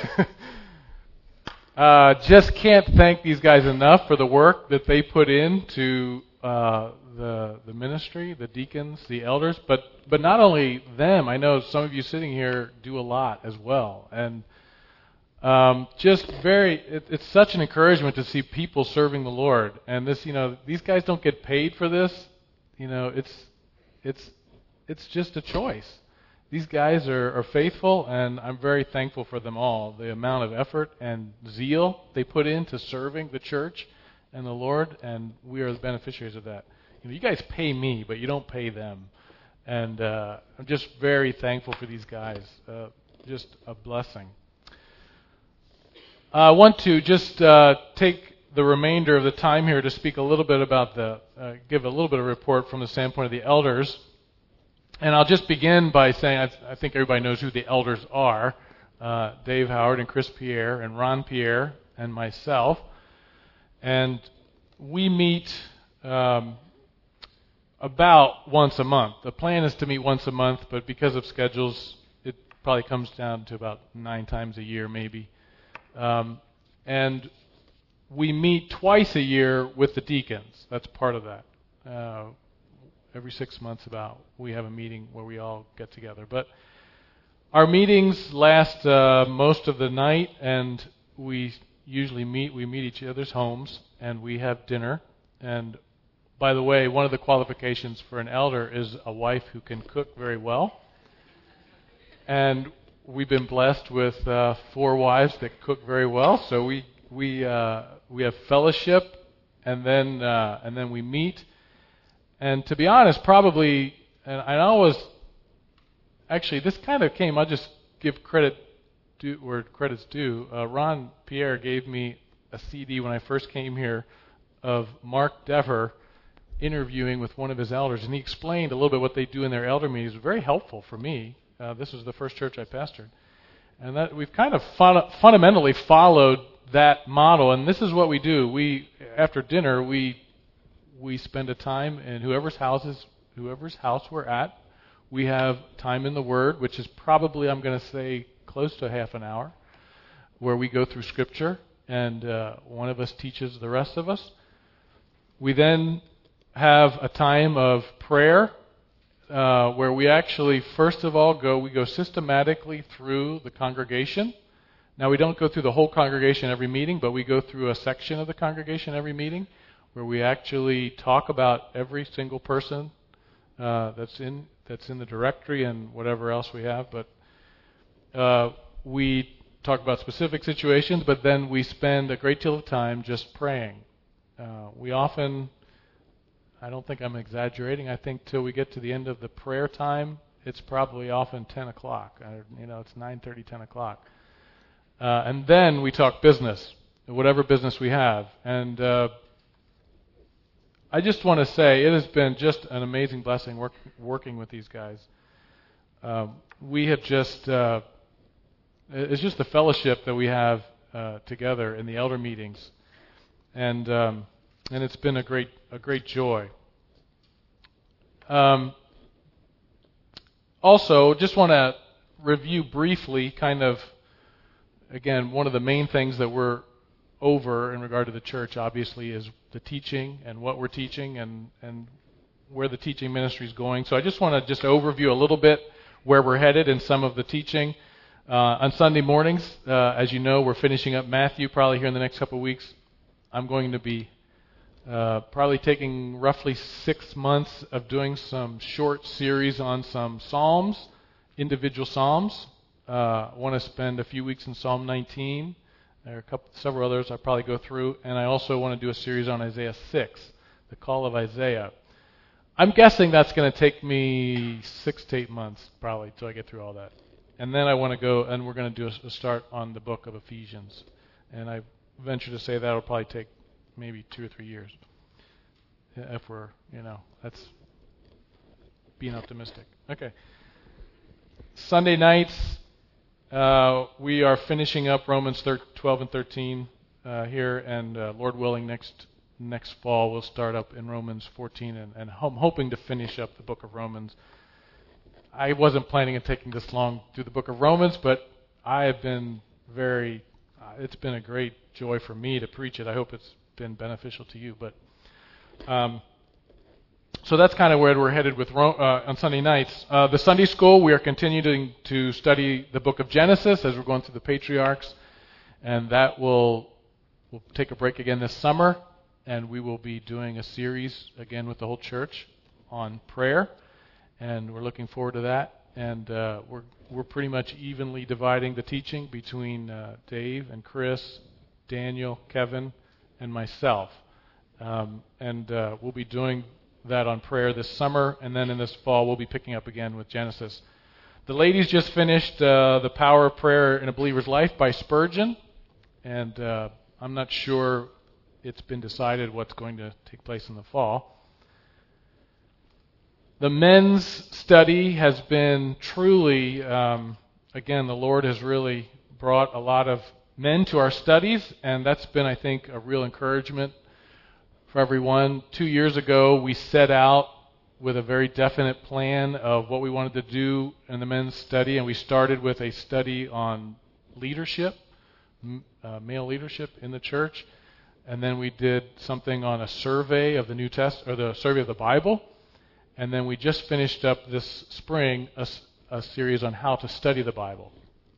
uh, just can't thank these guys enough for the work that they put into uh, the the ministry, the deacons, the elders. But but not only them. I know some of you sitting here do a lot as well. And Um, just very, it, it's such an encouragement to see people serving the Lord. And this, you know, these guys don't get paid for this. You know, it's, it's, it's just a choice. These guys are, are faithful, and I'm very thankful for them all. The amount of effort and zeal they put into serving the church and the Lord, and we are the beneficiaries of that. You know, you guys pay me, but you don't pay them. And uh, I'm just very thankful for these guys. Uh, just a blessing. I want to just uh, take the remainder of the time here to speak a little bit about the, uh, give a little bit of report from the standpoint of the elders. And I'll just begin by saying I, th- I think everybody knows who the elders are. Uh, Dave Howard and Chris Pierre and Ron Pierre and myself. And we meet um, about once a month. The plan is to meet once a month, but because of schedules, it probably comes down to about nine times a year maybe. Um, and we meet twice a year with the deacons. That's part of that. Uh, every six months about, we have a meeting where we all get together. But our meetings last uh, most of the night, and we usually meet, we meet each other's homes, and we have dinner. And by the way, one of the qualifications for an elder is a wife who can cook very well. And we've been blessed with uh, four wives that cook very well, so we we uh, we have fellowship, and then uh, and then we meet. And to be honest, probably, and I always actually this kind of came. I'll just give credit due, where credit's due. Uh, Ron Pierre gave me a C D when I first came here of Mark Dever interviewing with one of his elders, and he explained a little bit what they do in their elder meetings. It was very helpful for me. Uh, this was the first church I pastored. And that we've kind of fun- fundamentally followed that model. And this is what we do. We, after dinner, we we spend a time in whoever's houses, whoever's house we're at. We have time in the Word, which is probably, I'm going to say, close to half an hour, where we go through Scripture, and uh, one of us teaches the rest of us. We then have a time of prayer, Uh, where we actually, first of all, go, we go systematically through the congregation. Now, we don't go through the whole congregation every meeting, but we go through a section of the congregation every meeting, where we actually talk about every single person uh, that's in that's in the directory and whatever else we have. But uh, we talk about specific situations, but then we spend a great deal of time just praying. Uh, we often... I don't think I'm exaggerating. I think till we get to the end of the prayer time, it's probably often ten o'clock. I, you know, it's nine thirty, ten o'clock. Uh, and then we talk business, whatever business we have. And uh, I just want to say it has been just an amazing blessing work, working with these guys. Uh, we have just, uh, it's just the fellowship that we have uh, together in the elder meetings. And... Um, And it's been a great a great joy. Um, also, just want to review briefly, kind of, again, one of the main things that we're over in regard to the church, obviously, is the teaching and what we're teaching and, and where the teaching ministry is going. So I just want to just overview a little bit where we're headed in some of the teaching. Uh, on Sunday mornings, uh, as you know, we're finishing up Matthew probably here in the next couple of weeks. I'm going to be uh, probably taking roughly six months of doing some short series on some Psalms, individual Psalms. Uh, I want to spend a few weeks in Psalm nineteen. There are a couple, several others I'll probably go through. And I also want to do a series on Isaiah six, the call of Isaiah. I'm guessing that's going to take me six to eight months probably till I get through all that. And then I want to go, and we're going to do a, a start on the book of Ephesians. And I venture to say that will probably take maybe two or three years. If we're, you know, that's being optimistic. Okay. Sunday nights, uh, we are finishing up Romans twelve and thirteen uh, here, and uh, Lord willing, next next fall we'll start up in Romans fourteen, and, and I'm hoping to finish up the book of Romans. I wasn't planning on taking this long through the book of Romans, but I have been very, uh, it's been a great joy for me to preach it. I hope it's been beneficial to you. But um, so that's kind of where we're headed with Ro- uh, on Sunday nights. Uh, the Sunday school, we are continuing to study the book of Genesis as we're going through the patriarchs, and that will we'll take a break again this summer, and we will be doing a series again with the whole church on prayer. And we're looking forward to that. And uh, we're we're pretty much evenly dividing the teaching between uh, Dave and Chris, Daniel, Kevin, and myself. Um, and uh, we'll be doing that on prayer this summer. And then in this fall, we'll be picking up again with Genesis. The ladies just finished uh, The Power of Prayer in a Believer's Life by Spurgeon. And uh, I'm not sure it's been decided what's going to take place in the fall. The men's study has been truly, um, again, the Lord has really brought a lot of men to our studies, and that's been, I think, a real encouragement for everyone. Two years ago, we set out with a very definite plan of what we wanted to do in the men's study, and we started with a study on leadership, uh, male leadership in the church, and then we did something on a survey of the New Test or the survey of the Bible. And then we just finished up this spring a, a series on how to study the Bible.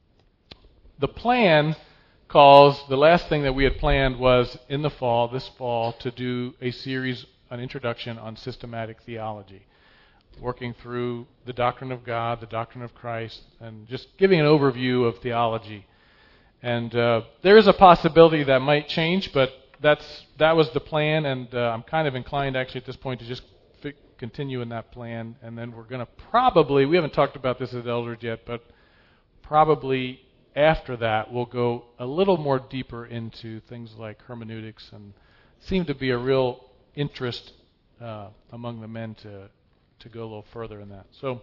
The plan calls, the last thing that we had planned was in the fall, this fall, to do a series, an introduction on systematic theology, working through the doctrine of God, the doctrine of Christ, and just giving an overview of theology. And uh, there is a possibility that might change, but that's that was the plan, and uh, I'm kind of inclined actually at this point to just continue in that plan, and then we're going to probably, we haven't talked about this as elders yet, but probably after that we'll go a little more deeper into things like hermeneutics, and seem to be a real interest uh, among the men to to go a little further in that. So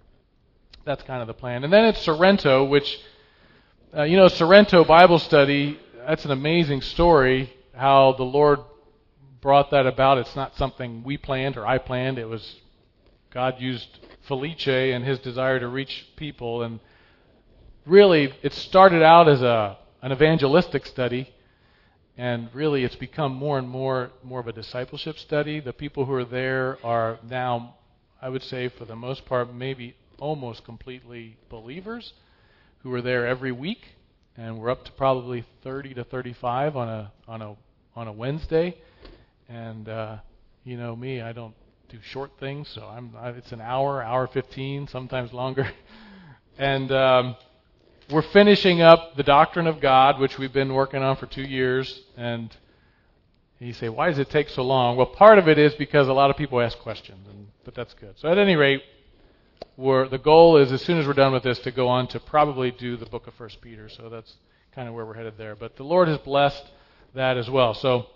that's kind of the plan. And then it's Sorrento, which, uh, you know, Sorrento Bible Study, that's an amazing story, how the Lord brought that about. It's not something we planned or I planned. It was God used Felice and his desire to reach people. And really, it started out as a an evangelistic study, and really it's become more and more more of a discipleship study. The people who are there are now, I would say for the most part, maybe almost completely believers who are there every week. And we're up to probably thirty to thirty-five on a on a on a Wednesday. And, uh, you know me, I don't do short things, so I'm. I, it's an hour, hour fifteen, sometimes longer. And um, we're finishing up the doctrine of God, which we've been working on for two years. And you say, why does it take so long? Well, part of it is because a lot of people ask questions, and, but that's good. So at any rate, we're, the goal is, as soon as we're done with this, to go on to probably do the book of First Peter. So that's kind of where we're headed there. But the Lord has blessed that as well. So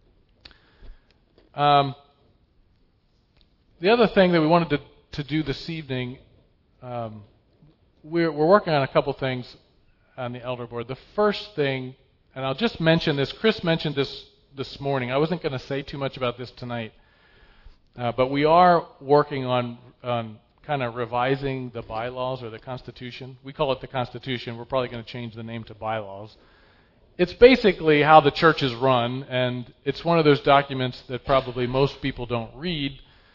Um, the other thing that we wanted to, to do this evening, um, we're, we're working on a couple things on the elder board. The first thing, and I'll just mention this, Chris mentioned this this morning. I wasn't going to say too much about this tonight. Uh, but we are working on, on kind of revising the bylaws or the Constitution. We call it the Constitution. We're probably going to change the name to bylaws. It's basically how the church is run, and it's one of those documents that probably most people don't read,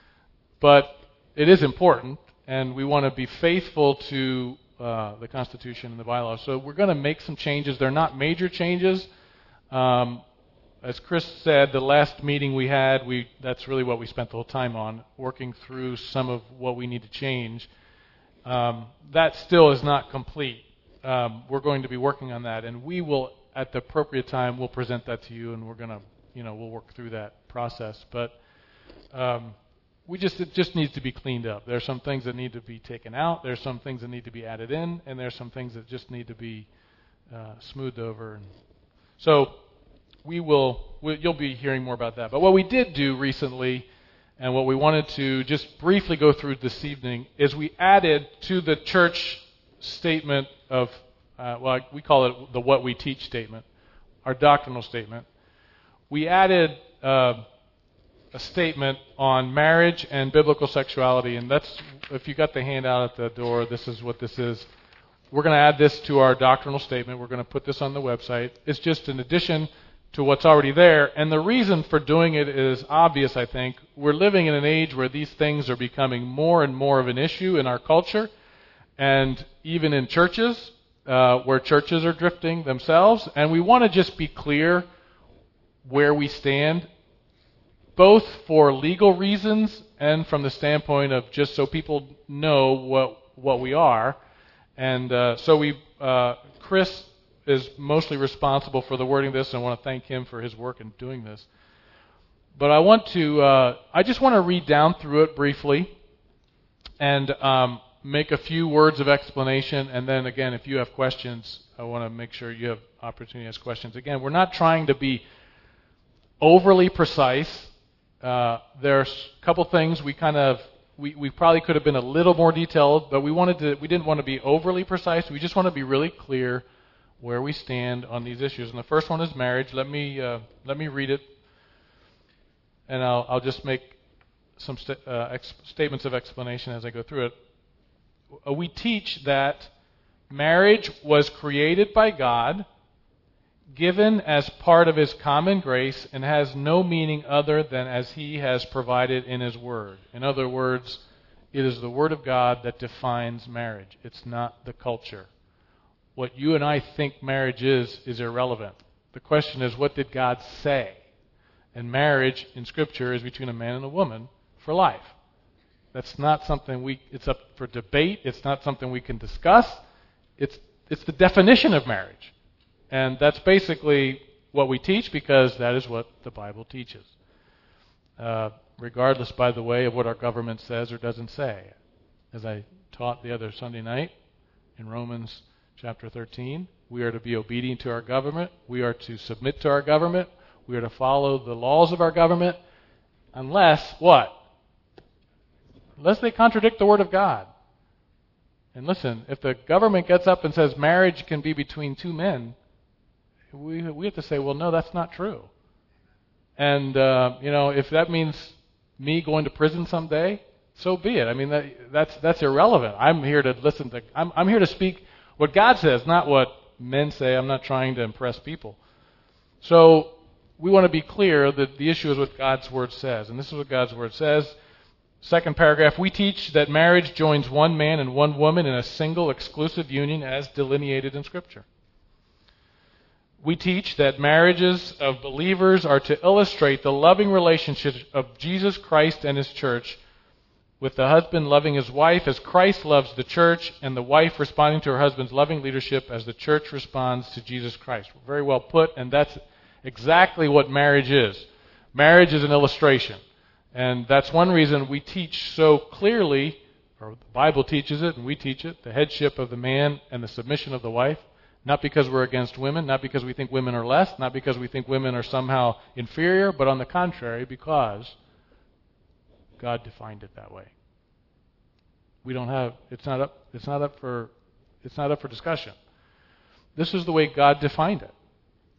but it is important, and we want to be faithful to uh, the Constitution and the bylaws. So we're going to make some changes. They're not major changes. Um, as Chris said, the last meeting we had, we that's really what we spent the whole time on, working through some of what we need to change. Um, that still is not complete. Um, we're going to be working on that, and we will, at the appropriate time, we'll present that to you, and we're going to, you know, we'll work through that process. But um, we just it just needs to be cleaned up. There's some things that need to be taken out. There's some things that need to be added in, and there's some things that just need to be uh, smoothed over. And so we will. We'll, you'll be hearing more about that. But what we did do recently, and what we wanted to just briefly go through this evening, is we added to the church statement of, uh, well, we call it the what we teach statement, our doctrinal statement. We added uh, a statement on marriage and biblical sexuality, and that's, if you got the handout at the door, this is what this is. We're going to add this to our doctrinal statement. We're going to put this on the website. It's just an addition to what's already there, and the reason for doing it is obvious, I think. We're living in an age where these things are becoming more and more of an issue in our culture, and even in churches, uh, where churches are drifting themselves, and we want to just be clear where we stand, both for legal reasons and from the standpoint of just so people know what what we are. And uh, so we, uh, Chris is mostly responsible for the wording of this, and I want to thank him for his work in doing this. But I want to, uh, I just want to read down through it briefly, and um, make a few words of explanation, and then again, if you have questions, I want to make sure you have opportunity to ask questions. Again, we're not trying to be overly precise. Uh, there's a couple things we kind of, we, we probably could have been a little more detailed, but we wanted to, we didn't want to be overly precise. We just want to be really clear where we stand on these issues. And the first one is marriage. Let me uh, let me read it, and I'll I'll just make some st- uh, ex- statements of explanation as I go through it. We teach that marriage was created by God, given as part of His common grace, and has no meaning other than as He has provided in His Word. In other words, it is the Word of God that defines marriage. It's not the culture. What you and I think marriage is, is irrelevant. The question is, what did God say? And marriage in Scripture is between a man and a woman for life. That's not something we, it's up for debate. It's not something we can discuss. It's, it's the definition of marriage. And that's basically what we teach, because that is what the Bible teaches. Uh, regardless, by the way, of what our government says or doesn't say. As I taught the other Sunday night in Romans chapter thirteen, we are to be obedient to our government. We are to submit to our government. We are to follow the laws of our government, unless what? Unless they contradict the Word of God. And listen, if the government gets up and says marriage can be between two men, we we have to say, well, no, that's not true. And uh, you know, if that means me going to prison someday, so be it. I mean, that, that's that's irrelevant. I'm here to listen to. I'm I'm here to speak what God says, not what men say. I'm not trying to impress people. So we want to be clear that the issue is what God's Word says. And this is what God's Word says. Second paragraph, we teach that marriage joins one man and one woman in a single exclusive union as delineated in Scripture. We teach that marriages of believers are to illustrate the loving relationship of Jesus Christ and His church, with the husband loving his wife as Christ loves the church, and the wife responding to her husband's loving leadership as the church responds to Jesus Christ. Very well put, and that's exactly what marriage is. Marriage is an illustration. And that's one reason we teach so clearly, or the Bible teaches it, and we teach it, the headship of the man and the submission of the wife. Not because we're against women, not because we think women are less, not because we think women are somehow inferior, but on the contrary, because God defined it that way. We don't have, it's not up, it's not up for, it's not up for discussion. This is the way God defined it.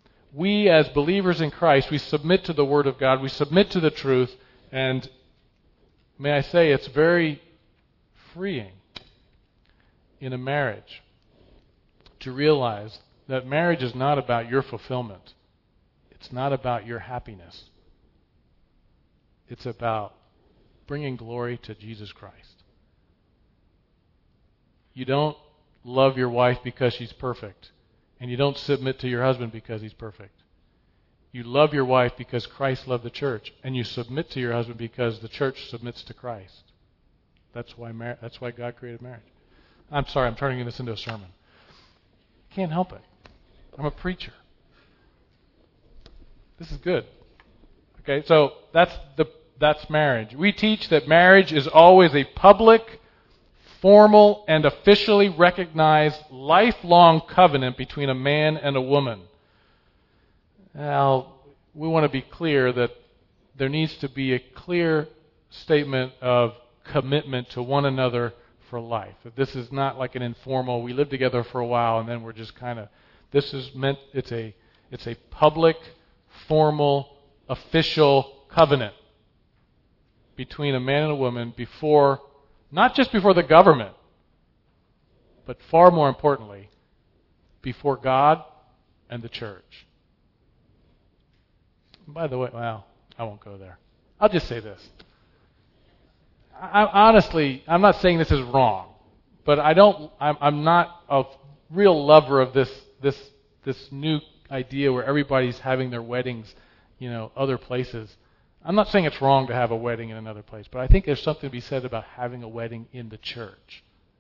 We as believers in Christ, we submit to the Word of God, we submit to the truth, and may I say, it's very freeing in a marriage to realize that marriage is not about your fulfillment. It's not about your happiness. It's about bringing glory to Jesus Christ. You don't love your wife because she's perfect, and you don't submit to your husband because he's perfect. You love your wife because Christ loved the church, and you submit to your husband because the church submits to Christ. That's why mar- that's why God created marriage. I'm sorry, I'm turning this into a sermon. Can't help it. I'm a preacher. This is good. Okay, so that's the that's marriage. We teach that marriage is always a public, formal, and officially recognized lifelong covenant between a man and a woman. Now, we want to be clear that there needs to be a clear statement of commitment to one another for life. That this is not like an informal, we live together for a while and then we're just kind of, this is meant, it's a, it's a public, formal, official covenant between a man and a woman before, not just before the government, but far more importantly, before God and the church. By the way, well, I won't go there. I'll just say this. I, honestly, I'm not saying this is wrong, but I don't. I'm, I'm not a real lover of this this this new idea where everybody's having their weddings, you know, other places. I'm not saying it's wrong to have a wedding in another place, but I think there's something to be said about having a wedding in the church,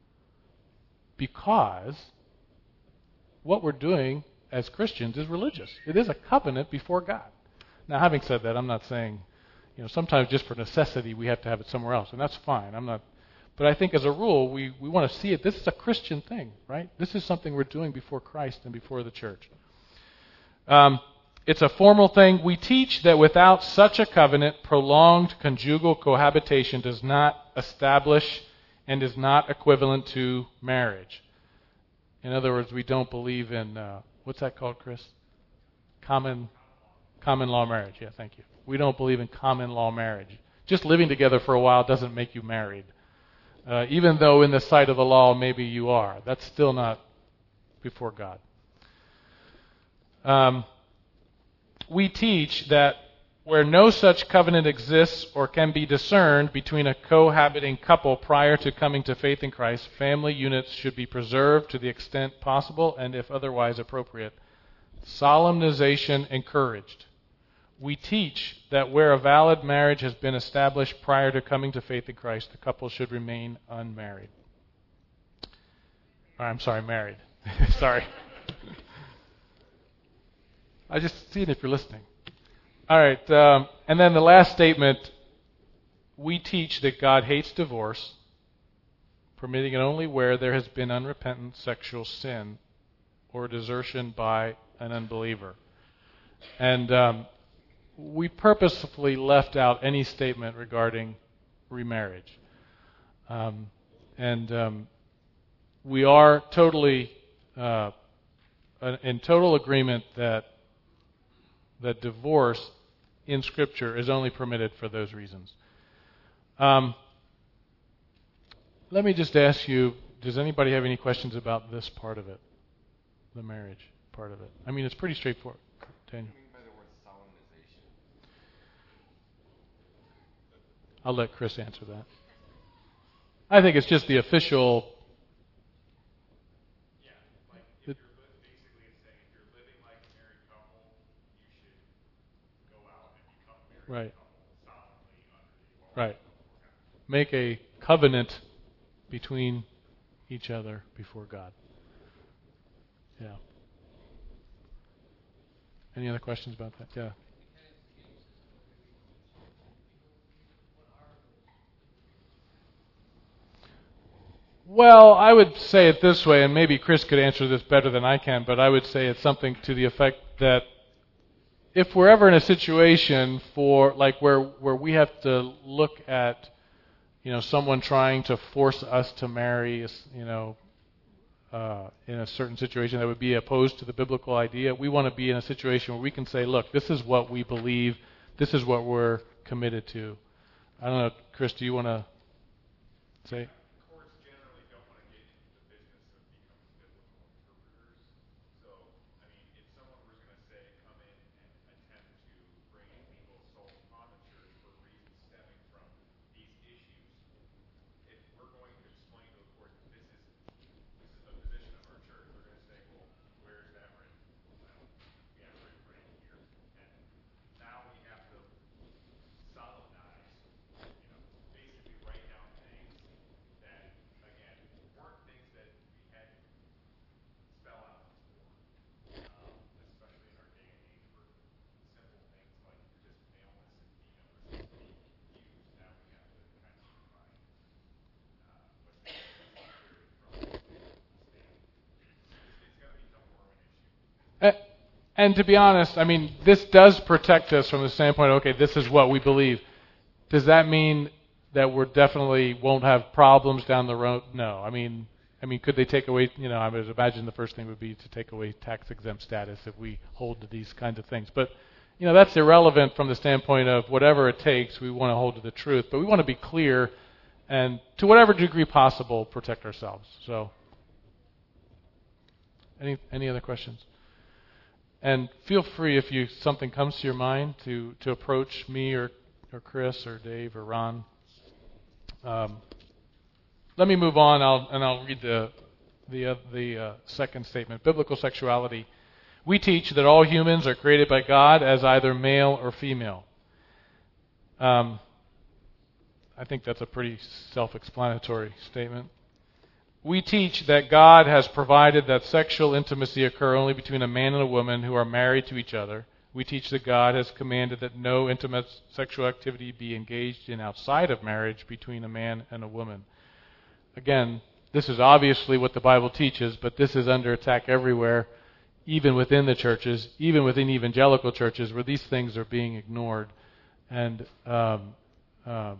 because what we're doing as Christians is religious. It is a covenant before God. Now, having said that, I'm not saying, you know, sometimes just for necessity we have to have it somewhere else, and that's fine. I'm not, but I think as a rule we, we want to see it. This is a Christian thing, right? This is something we're doing before Christ and before the church. Um, it's a formal thing. We teach that without such a covenant, prolonged conjugal cohabitation does not establish and is not equivalent to marriage. In other words, we don't believe in, uh, what's that called, Chris? Common Common law marriage. Yeah, thank you. We don't believe in common law marriage. Just living together for a while doesn't make you married. Uh, even though in the sight of the law maybe you are. That's still not before God. Um, we teach that where no such covenant exists or can be discerned between a cohabiting couple prior to coming to faith in Christ, family units should be preserved to the extent possible and, if otherwise appropriate, solemnization encouraged. We teach that where a valid marriage has been established prior to coming to faith in Christ, the couple should remain unmarried. Or, I'm sorry, married. Sorry. I just see it if you're listening. All right, um, and then the last statement, we teach that God hates divorce, permitting it only where there has been unrepentant sexual sin or desertion by an unbeliever. And um, we purposefully left out any statement regarding remarriage. Um, and um, we are totally uh, in total agreement that that divorce in Scripture is only permitted for those reasons. Um, let me just ask you, does anybody have any questions about this part of it, the marriage part of it? I mean, it's pretty straightforward. Daniel? What do you mean by the word solemnization? I'll let Chris answer that. I think it's just the official. Yeah, like if you're li- basically it's saying if you're living like a married couple, you should go out and become a married Right. couple solemnly under the law. Right. Make a covenant between each other before God. Yeah. Any other questions about that? Yeah. Well, I would say it this way, and maybe Chris could answer this better than I can, but I would say it's something to the effect that if we're ever in a situation for like where where we have to look at, you know, someone trying to force us to marry, you know, uh, in a certain situation that would be opposed to the biblical idea, we want to be in a situation where we can say, look, this is what we believe, this is what we're committed to. I don't know, Chris, do you want to say? Courts generally don't want to get into the business of becoming biblical interpreters. So, I mean, if someone was going to say, come in and attempt to bring a legal assault on the church for reasons stemming from these issues, if we're going to explain to the court that this is this is the position of our church, they're going to say, well, where is that written? Well, yeah, written right here. And now we have to solemnize, you know, basically write down things that, again, weren't things that we had to spell out before, um, especially in our day and age where simple things like just maleness and femaleness is being used. Now we have to kind of define uh, what's the from the state. It's going to become more of an issue. Uh, And to be honest, I mean, this does protect us from the standpoint, okay, this is what we believe. Does that mean that we definitely won't have problems down the road? No. I mean, I mean, could they take away, you know, I would imagine the first thing would be to take away tax-exempt status if we hold to these kinds of things. But, you know, that's irrelevant from the standpoint of whatever it takes, we want to hold to the truth. But we want to be clear and, to whatever degree possible, protect ourselves. So, any any other questions? And feel free, if you something comes to your mind, to, to approach me or, or Chris or Dave or Ron. Um, let me move on, I'll, and I'll read the the uh, the uh, second statement. Biblical sexuality. We teach that all humans are created by God as either male or female. Um, I think that's a pretty self-explanatory statement. We teach that God has provided that sexual intimacy occur only between a man and a woman who are married to each other. We teach that God has commanded that no intimate sexual activity be engaged in outside of marriage between a man and a woman. Again, this is obviously what the Bible teaches, but this is under attack everywhere, even within the churches, even within evangelical churches, where these things are being ignored. And um, um,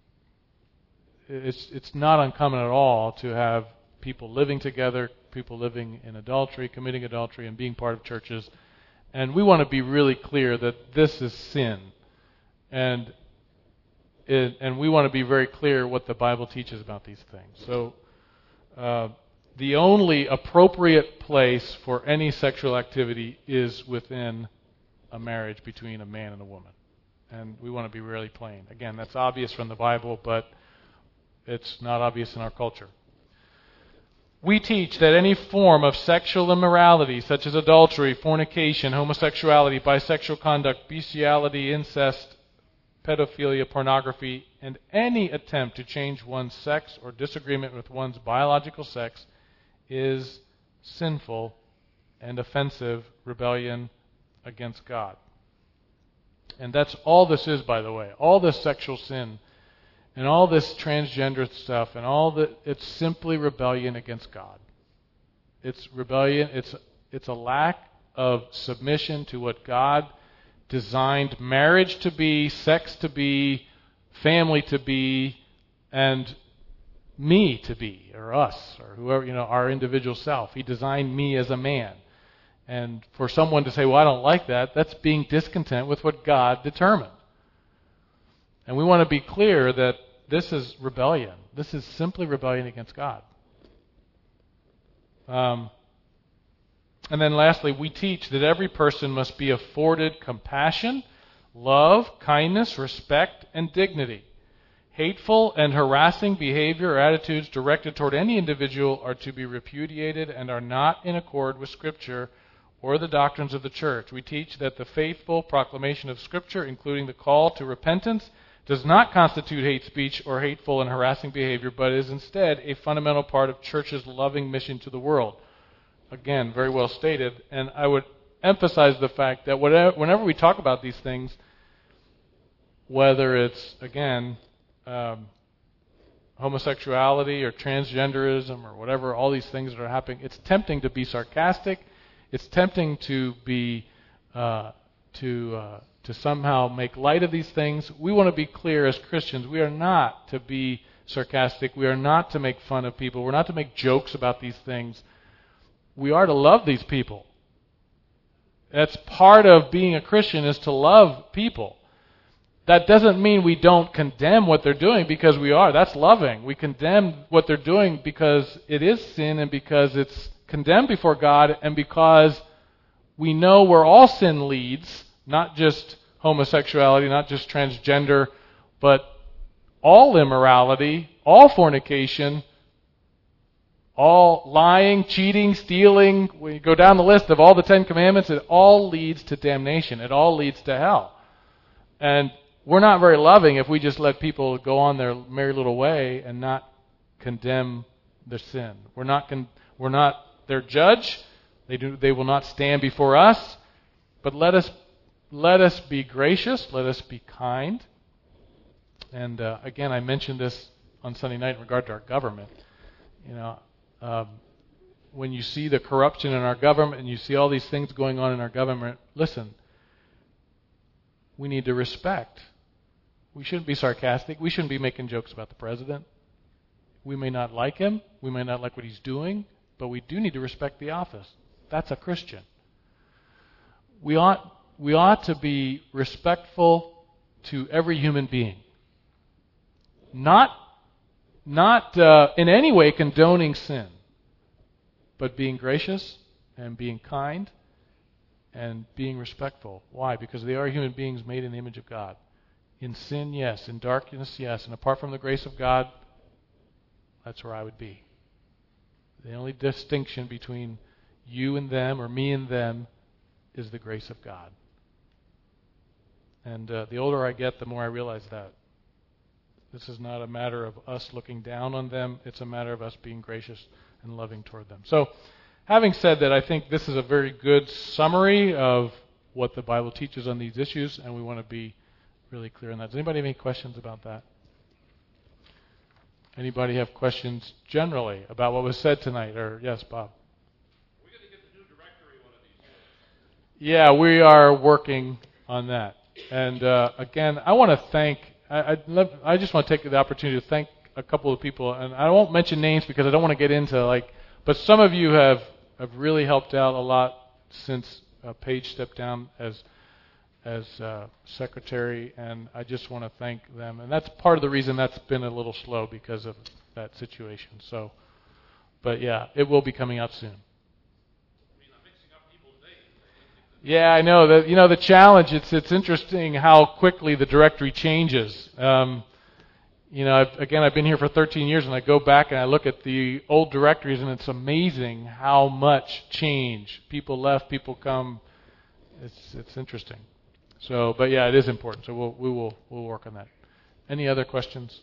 It's it's not uncommon at all to have people living together, people living in adultery, committing adultery, and being part of churches. And we want to be really clear that this is sin. And it, and we want to be very clear what the Bible teaches about these things. So uh, the only appropriate place for any sexual activity is within a marriage between a man and a woman. And we want to be really plain. Again, that's obvious from the Bible, but it's not obvious in our culture. We teach that any form of sexual immorality, such as adultery, fornication, homosexuality, bisexual conduct, bestiality, incest, pedophilia, pornography, and any attempt to change one's sex or disagreement with one's biological sex is sinful and offensive rebellion against God. And that's all this is, by the way. All this sexual sin and all this transgender stuff, and all that, it's simply rebellion against God. It's rebellion. It's it's a lack of submission to what God designed marriage to be, sex to be, family to be, and me to be, or us, or whoever, you know, our individual self. He designed me as a man. And for someone to say, well, I don't like that, that's being discontent with what God determined. And we want to be clear that this is rebellion. This is simply rebellion against God. Um, and then lastly, we teach that every person must be afforded compassion, love, kindness, respect, and dignity. Hateful and harassing behavior or attitudes directed toward any individual are to be repudiated and are not in accord with Scripture or the doctrines of the church. We teach that the faithful proclamation of Scripture, including the call to repentance, does not constitute hate speech or hateful and harassing behavior, but is instead a fundamental part of church's loving mission to the world. Again, very well stated. And I would emphasize the fact that whatever, whenever we talk about these things, whether it's, again, um, homosexuality or transgenderism or whatever, all these things that are happening, it's tempting to be sarcastic. It's tempting to be uh, to uh, to somehow make light of these things. We want to be clear as Christians. We are not to be sarcastic. We are not to make fun of people. We're not to make jokes about these things. We are to love these people. That's part of being a Christian, is to love people. that doesn't mean we don't condemn what they're doing, because we are. That's loving. We condemn what they're doing because it is sin and because it's condemned before God and because we know where all sin leads, not just homosexuality, not just transgender, but all immorality, all fornication, all lying, cheating, stealing. We go down the list of all the Ten Commandments. It all leads to damnation. It all leads to hell. And we're not very loving if we just let people go on their merry little way and not condemn their sin. We're not con- we're not their judge. They do they will not stand before us. But let us let us be gracious. Let us be kind. And uh, again, I mentioned this on Sunday night in regard to our government. You know, um, when you see the corruption in our government and you see all these things going on in our government, listen. We need to respect. We shouldn't be sarcastic. We shouldn't be making jokes about the president. We may not like him. We may not like what he's doing, but we do need to respect the office. That's a Christian. We ought we ought to be respectful to every human being. Not not uh, in any way condoning sin, but being gracious and being kind and being respectful. Why? Because they are human beings made in the image of God. In sin, yes. In darkness, yes. And apart from the grace of God, that's where I would be. The only distinction between you and them, or me and them, is the grace of God. And uh, the older I get, the more I realize that. This is not a matter of us looking down on them. It's a matter of us being gracious and loving toward them. So, having said that, I think this is a very good summary of what the Bible teaches on these issues, and we want to be really clear on that. Does anybody have any questions about that? Anybody have questions generally about what was said tonight? Or yes, Bob? We're going to get the new directory one of these days. Yeah, we are working on that. And uh, again, I want to thank, I, I, love, I just want to take the opportunity to thank a couple of people, and I won't mention names because I don't want to get into like, but some of you have, have really helped out a lot since uh, Paige stepped down as as uh, secretary, and I just want to thank them. And that's part of the reason that's been a little slow, because of that situation. So, but yeah, it will be coming out soon. Yeah, I know that. You know, the challenge. It's it's interesting how quickly the directory changes. Um, you know, I've, again, I've been here for thirteen years, and I go back and I look at the old directories, and it's amazing how much change. People left, people come. It's it's interesting. So, but yeah, it is important. So we'll we will we'll work on that. Any other questions?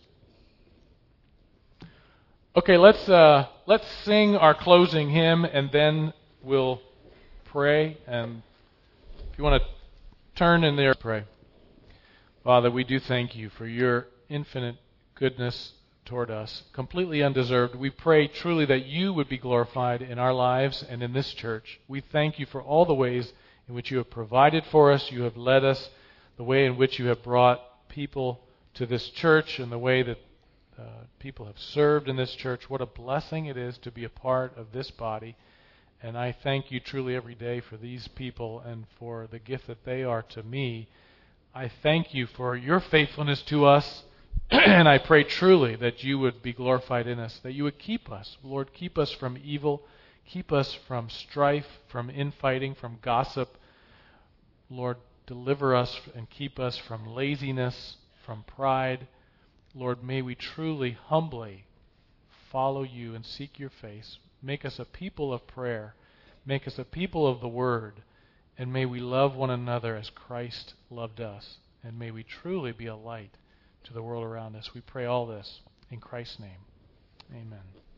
Okay, let's uh, let's sing our closing hymn, and then we'll pray. And if you want to turn in there, pray. Father, we do thank you for your infinite goodness toward us, completely undeserved. We pray truly that you would be glorified in our lives and in this church. We thank you for all the ways in which you have provided for us, you have led us, the way in which you have brought people to this church, and the way that uh, people have served in this church. What a blessing it is to be a part of this body. And I thank you truly every day for these people and for the gift that they are to me. I thank you for your faithfulness to us, and I pray truly that you would be glorified in us, that you would keep us. Lord, keep us from evil. Keep us from strife, from infighting, from gossip. Lord, deliver us and keep us from laziness, from pride. Lord, may we truly, humbly follow you and seek your face. Make us a people of prayer. Make us a people of the word. And may we love one another as Christ loved us. And may we truly be a light to the world around us. We pray all this in Christ's name. Amen.